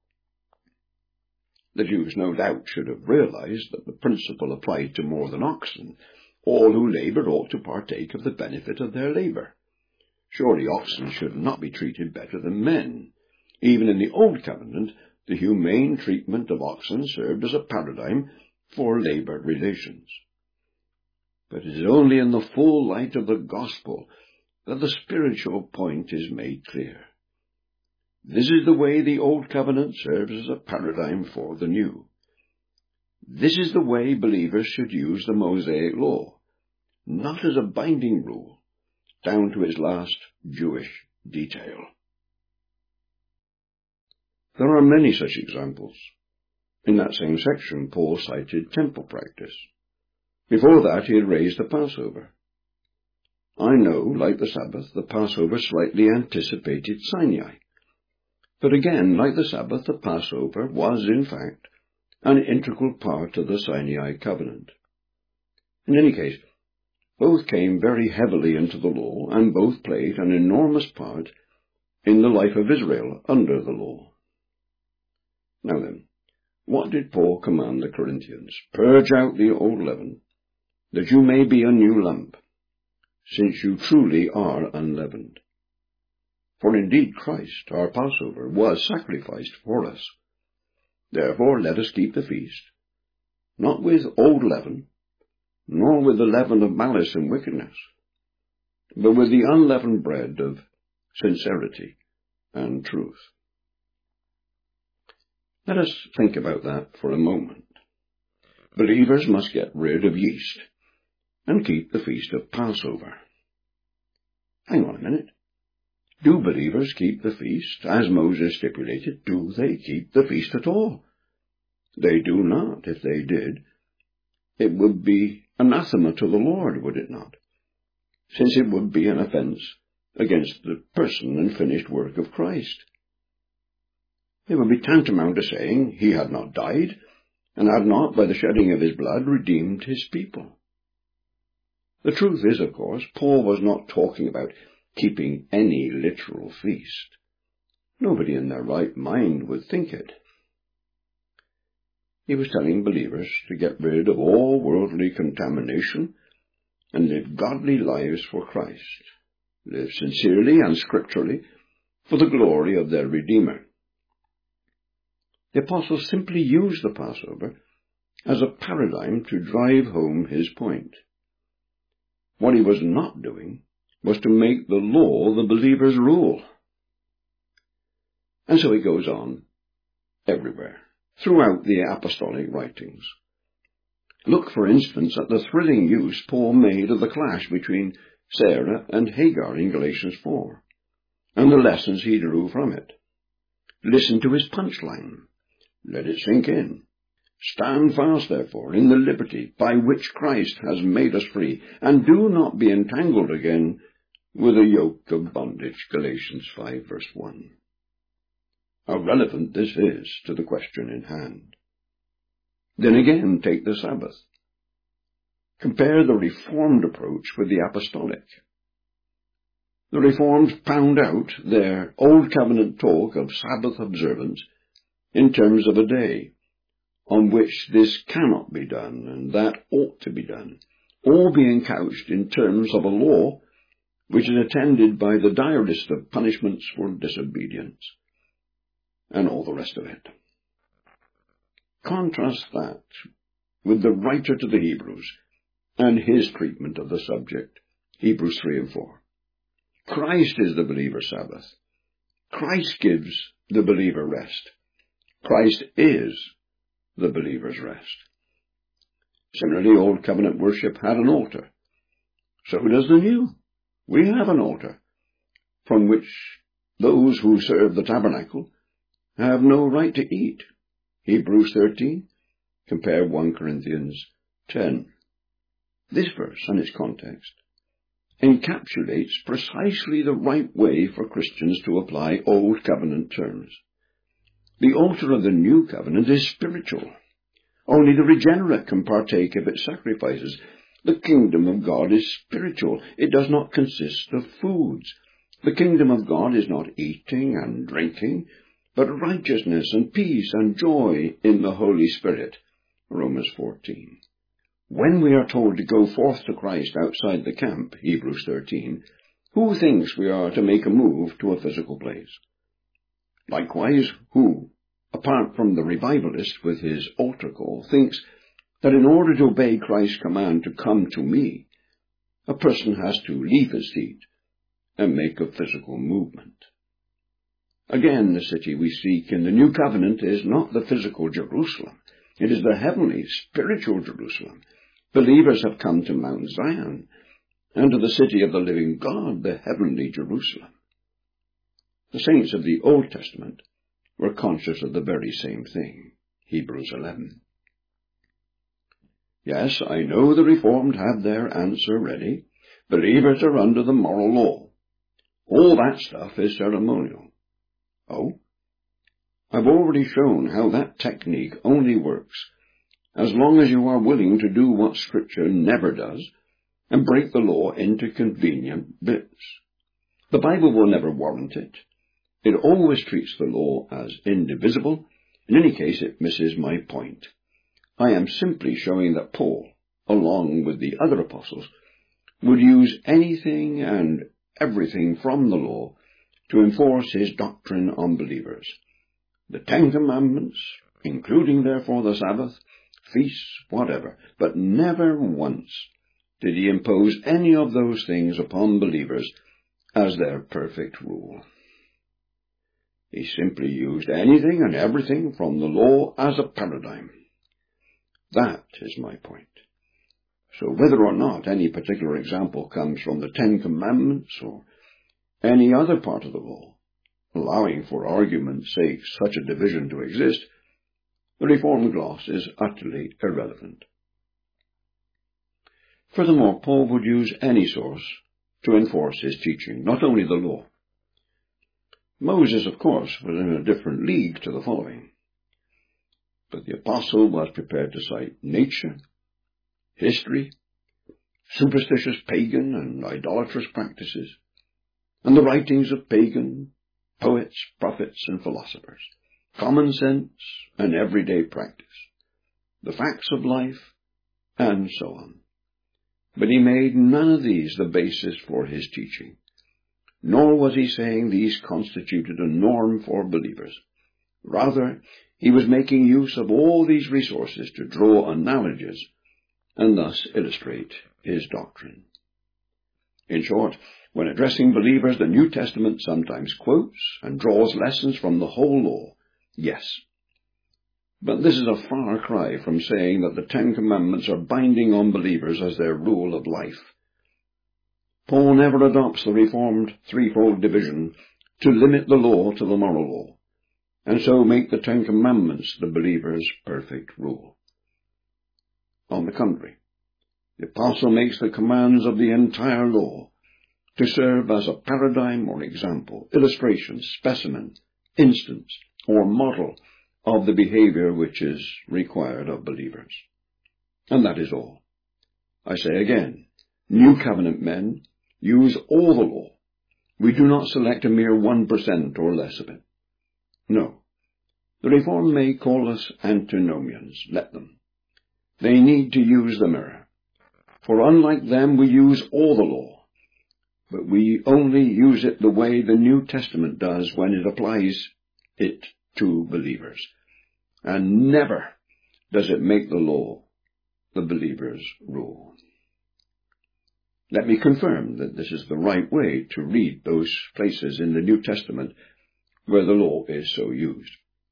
The Jews no doubt should have realized that the principle applied to more than oxen. All who labor ought to partake of the benefit of their labor. Surely oxen should not be treated better than men. Even in the Old Covenant, the humane treatment of oxen served as a paradigm for labor relations. But it is only in the full light of the gospel that the spiritual point is made clear. This is the way the Old Covenant serves as a paradigm for the New. This is the way believers should use the Mosaic Law, not as a binding rule, down to its last Jewish detail. There are many such examples. In that same section, Paul cited temple practice. Before that, he had raised the Passover. I know, like the Sabbath, the Passover slightly anticipated Sinai. But again, like the Sabbath, the Passover was, in fact, an integral part of the Sinai covenant. In any case, both came very heavily into the law, and both played an enormous part in the life of Israel under the law. Now then, what did Paul command the Corinthians? Purge out the old leaven, that you may be a new lump, since you truly are unleavened. For indeed Christ, our Passover, was sacrificed for us. Therefore let us keep the feast, not with old leaven, nor with the leaven of malice and wickedness, but with the unleavened bread of sincerity and truth. Let us think about that for a moment. Believers must get rid of yeast and keep the feast of Passover. Hang on a minute. Do believers keep the feast as Moses stipulated? Do they keep the feast at all? They do not. If they did, it would be anathema to the Lord, would it not? Since it would be an offense against the person and finished work of Christ. It would be tantamount to saying he had not died, and had not, by the shedding of his blood, redeemed his people. The truth is, of course, Paul was not talking about keeping any literal feast. Nobody in their right mind would think it. He was telling believers to get rid of all worldly contamination and live godly lives for Christ, live sincerely and scripturally for the glory of their Redeemer. The apostle simply used the Passover as a paradigm to drive home his point. What he was not doing was to make the law the believer's rule. And so he goes on everywhere, throughout the apostolic writings. Look, for instance, at the thrilling use Paul made of the clash between Sarah and Hagar in Galatians four, and the lessons he drew from it. Listen to his punchline. Let it sink in. Stand fast, therefore, in the liberty by which Christ has made us free, and do not be entangled again with a yoke of bondage. Galatians five, verse one. How relevant this is to the question in hand. Then again, take the Sabbath. Compare the Reformed approach with the Apostolic. The Reformed found out their Old Covenant talk of Sabbath observance in terms of a day, on which this cannot be done and that ought to be done, all being couched in terms of a law which is attended by the direst of punishments for disobedience, and all the rest of it. Contrast that with the writer to the Hebrews and his treatment of the subject, Hebrews three and four. Christ is the believer's Sabbath. Christ gives the believer rest. Christ is the believer's rest. Similarly, Old Covenant worship had an altar. So does the New. We have an altar from which those who serve the tabernacle have no right to eat. Hebrews thirteen, compare First Corinthians ten. This verse and its context encapsulates precisely the right way for Christians to apply Old Covenant terms. The altar of the New Covenant is spiritual. Only the regenerate can partake of its sacrifices. The kingdom of God is spiritual. It does not consist of foods. The kingdom of God is not eating and drinking, but righteousness and peace and joy in the Holy Spirit. Romans fourteen. When we are told to go forth to Christ outside the camp, Hebrews thirteen, who thinks we are to make a move to a physical place? Likewise, who, apart from the revivalist with his altar call, thinks that in order to obey Christ's command to come to me, a person has to leave his seat and make a physical movement? Again, the city we seek in the New Covenant is not the physical Jerusalem. It is the heavenly, spiritual Jerusalem. Believers have come to Mount Zion, and to the city of the living God, the heavenly Jerusalem. The saints of the Old Testament were conscious of the very same thing. Hebrews eleven. Yes, I know the Reformed have their answer ready. Believers are under the moral law. All that stuff is ceremonial. Oh? I've already shown how that technique only works as long as you are willing to do what Scripture never does and break the law into convenient bits. The Bible will never warrant it. It always treats the law as indivisible. In any case, it misses my point. I am simply showing that Paul, along with the other apostles, would use anything and everything from the law to enforce his doctrine on believers. The Ten Commandments, including therefore the Sabbath, feasts, whatever, but never once did he impose any of those things upon believers as their perfect rule. He simply used anything and everything from the law as a paradigm. That is my point. So whether or not any particular example comes from the Ten Commandments or any other part of the law, allowing for argument's sake such a division to exist, the Reformed gloss is utterly irrelevant. Furthermore, Paul would use any source to enforce his teaching, not only the law. Moses, of course, was in a different league to the following. But the apostle was prepared to cite nature, history, superstitious pagan and idolatrous practices, and the writings of pagan poets, prophets, and philosophers, common sense and everyday practice, the facts of life, and so on. But he made none of these the basis for his teaching, nor was he saying these constituted a norm for believers. Rather, he was making use of all these resources to draw analogies and thus illustrate his doctrine. In short, when addressing believers, the New Testament sometimes quotes and draws lessons from the whole law, yes. But this is a far cry from saying that the Ten Commandments are binding on believers as their rule of life. Paul never adopts the Reformed threefold division to limit the law to the moral law, and so make the Ten Commandments the believer's perfect rule. On the contrary, the apostle makes the commands of the entire law to serve as a paradigm or example, illustration, specimen, instance, or model of the behavior which is required of believers. And that is all. I say again, New Covenant men use all the law. We do not select a mere one percent or less of it. No. The Reformed may call us antinomians. Let them. They need to use the mirror. For unlike them, we use all the law, but we only use it the way the New Testament does when it applies it to believers. And never does it make the law the believer's rule. Let me confirm that this is the right way to read those places in the New Testament where the law is so used.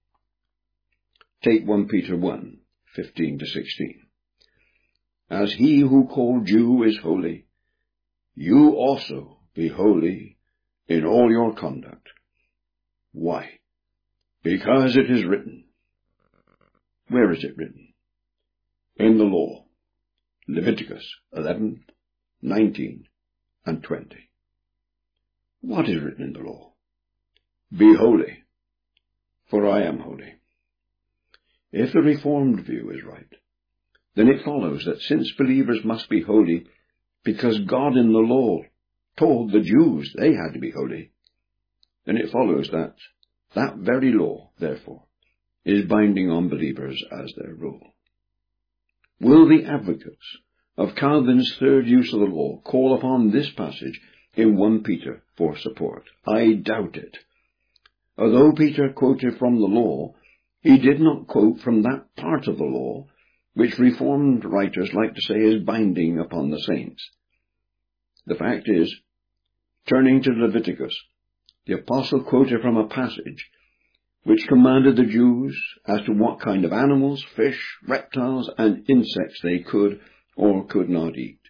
Take First Peter one, fifteen to sixteen. As he who called you is holy, you also be holy in all your conduct. Why? Because it is written. Where is it written? In the law. Leviticus eleven, nineteen, and twenty. What is written in the law? Be holy, for I am holy. If the Reformed view is right, then it follows that since believers must be holy because God in the law told the Jews they had to be holy, then it follows that that very law, therefore, is binding on believers as their rule. Will the advocates of Calvin's third use of the law call upon this passage in First Peter for support? I doubt it. Although Peter quoted from the law, he did not quote from that part of the law which Reformed writers like to say is binding upon the saints. The fact is, turning to Leviticus, the apostle quoted from a passage which commanded the Jews as to what kind of animals, fish, reptiles, and insects they could or could not eat.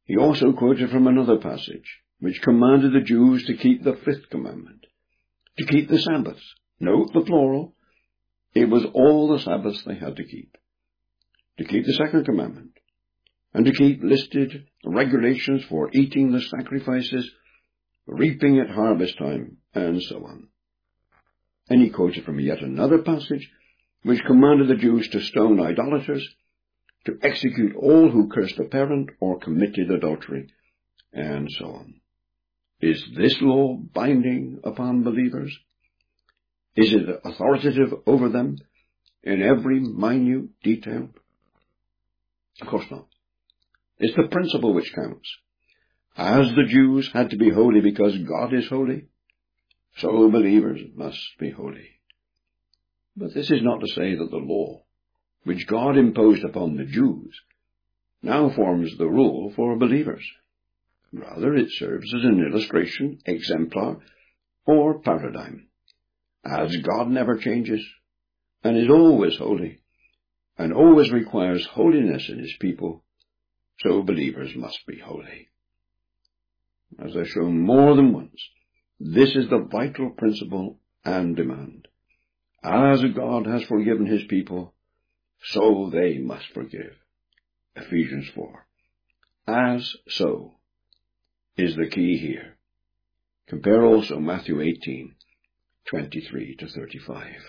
He also quoted from another passage, which commanded the Jews to keep the fifth commandment, to keep the Sabbaths. Note the plural. It was all the Sabbaths they had to keep. To keep the second commandment, and to keep listed regulations for eating the sacrifices, reaping at harvest time, and so on. And he quoted from yet another passage, which commanded the Jews to stone idolaters, to execute all who cursed a parent or committed adultery, and so on. Is this law binding upon believers? Is it authoritative over them in every minute detail? Of course not. It's the principle which counts. As the Jews had to be holy because God is holy, so believers must be holy. But this is not to say that the law, which God imposed upon the Jews, now forms the rule for believers. Rather, it serves as an illustration, exemplar, or paradigm. As God never changes, and is always holy, and always requires holiness in his people, so believers must be holy. As I've shown more than once, this is the vital principle and demand. As God has forgiven his people, so they must forgive. Ephesians four. As so is the key here. Compare also Matthew eighteen, twenty-three to thirty-five.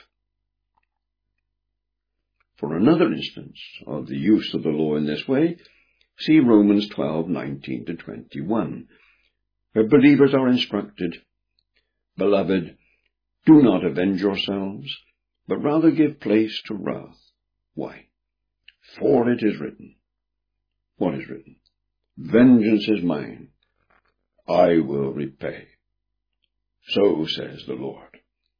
For another instance of the use of the law in this way, see Romans twelve, nineteen to twenty-one, where believers are instructed, Beloved, do not avenge yourselves, but rather give place to wrath. Why? For it is written. What is written? Vengeance is mine. I will repay. So says the Lord.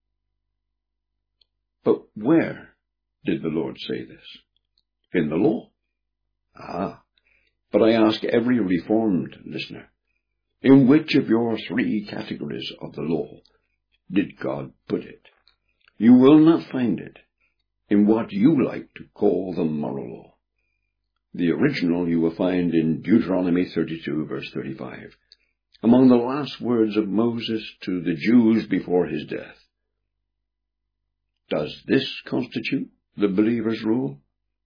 But where did the Lord say this? In the law. Ah, but I ask every reformed listener, in which of your three categories of the law did God put it? You will not find it in what you like to call the moral law. The original you will find in Deuteronomy thirty-two, verse thirty-five, among the last words of Moses to the Jews before his death. Does this constitute the believer's rule?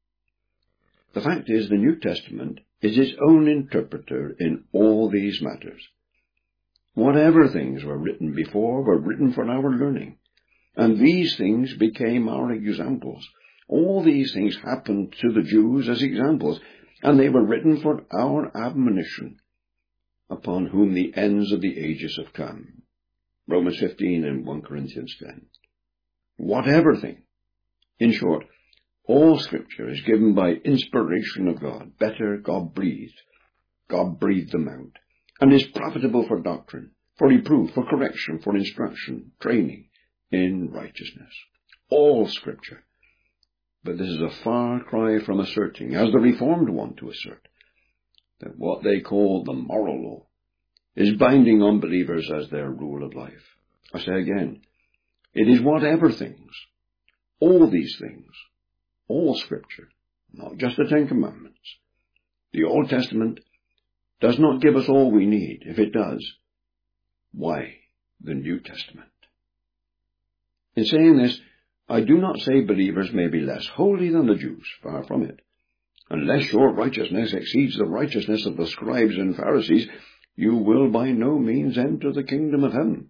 The fact is, the New Testament is its own interpreter in all these matters. Whatever things were written before were written for our learning, and these things became our examples. All these things happened to the Jews as examples, and they were written for our admonition, upon whom the ends of the ages have come. Romans fifteen and First Corinthians ten. Whatever thing. In short, all Scripture is given by inspiration of God. Better, God breathed. God breathed them out, and is profitable for doctrine, for reproof, for correction, for instruction, training in righteousness. All Scripture. But this is a far cry from asserting, as the Reformed want to assert, that what they call the moral law is binding on believers as their rule of life. I say again, it is whatever things, all these things, all Scripture, not just the Ten Commandments. The Old Testament does not give us all we need. If it does, why the New Testament? In saying this, I do not say believers may be less holy than the Jews, far from it. Unless your righteousness exceeds the righteousness of the scribes and Pharisees, you will by no means enter the kingdom of heaven.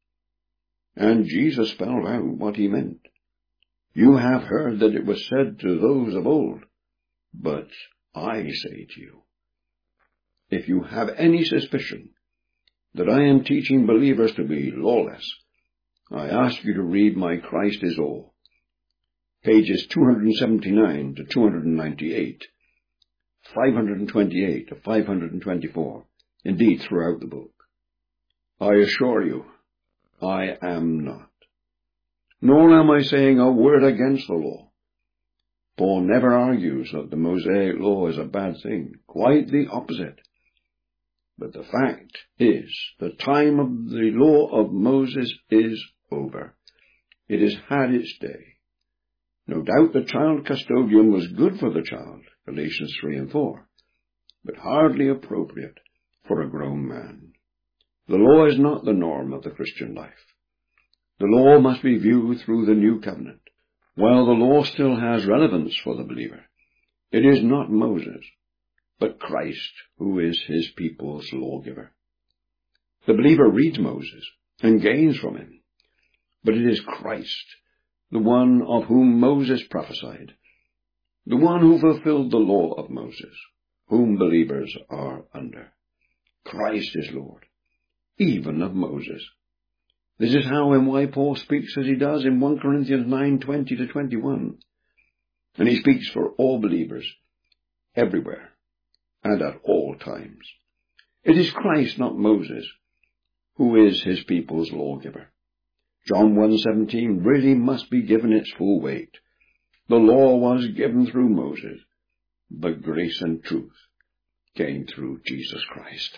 And Jesus spelled out what he meant. You have heard that it was said to those of old, but I say to you, if you have any suspicion that I am teaching believers to be lawless, I ask you to read my Christ is All, pages two seventy-nine to two ninety-eight, five twenty-eight to five twenty-four, indeed throughout the book. I assure you, I am not. Nor am I saying a word against the law. Paul never argues that the Mosaic law is a bad thing, quite the opposite. But the fact is, the time of the law of Moses is over. It has had its day. No doubt the child custodian was good for the child, Galatians three and four. but hardly appropriate for a grown man. The law is not the norm of the Christian life. The law must be viewed through the new covenant. While the law still has relevance for the believer, it is not Moses, but Christ who is his people's lawgiver. The believer reads Moses and gains from him, but it is Christ, the one of whom Moses prophesied, the one who fulfilled the law of Moses, whom believers are under. Christ is Lord, even of Moses. This is how and why Paul speaks as he does in First Corinthians nine, twenty to twenty-one. And he speaks for all believers, everywhere, and at all times. It is Christ, not Moses, who is his people's lawgiver. John one seventeen really must be given its full weight. The law was given through Moses, but grace and truth came through Jesus Christ.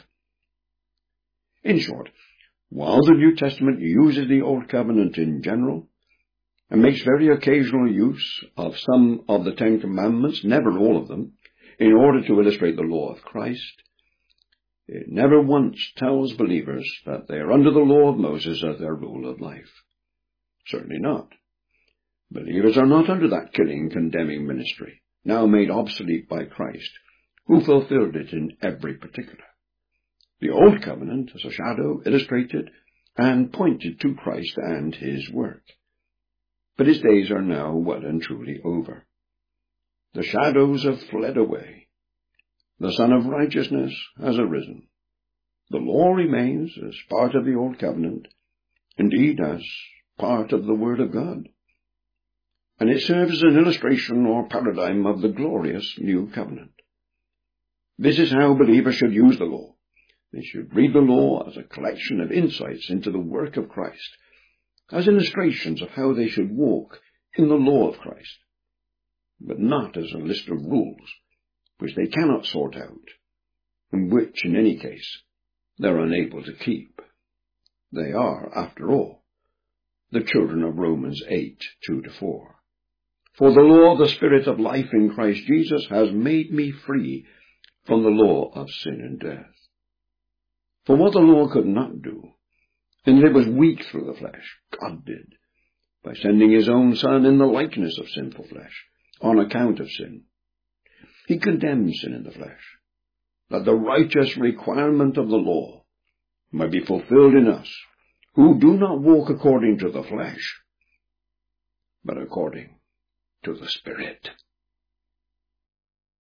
In short, while the New Testament uses the Old Covenant in general, and makes very occasional use of some of the Ten Commandments, never all of them, in order to illustrate the law of Christ, it never once tells believers that they are under the law of Moses as their rule of life. Certainly not. Believers are not under that killing, condemning ministry, now made obsolete by Christ, who fulfilled it in every particular. The Old Covenant, as a shadow, illustrated and pointed to Christ and his work. But his days are now well and truly over. The shadows have fled away. The Son of Righteousness has arisen. The law remains as part of the Old Covenant, indeed as part of the Word of God. And it serves as an illustration or paradigm of the glorious New Covenant. This is how believers should use the law. They should read the law as a collection of insights into the work of Christ, as illustrations of how they should walk in the law of Christ, but not as a list of rules which they cannot sort out, and which, in any case, they're unable to keep. They are, after all, the children of Romans eight, two to four. For the law of the Spirit of life in Christ Jesus has made me free from the law of sin and death. For what the law could not do, and it was weak through the flesh, God did, by sending his own Son in the likeness of sinful flesh, on account of sin. He condemned sin in the flesh, that the righteous requirement of the law might be fulfilled in us, who do not walk according to the flesh, but according to the Spirit.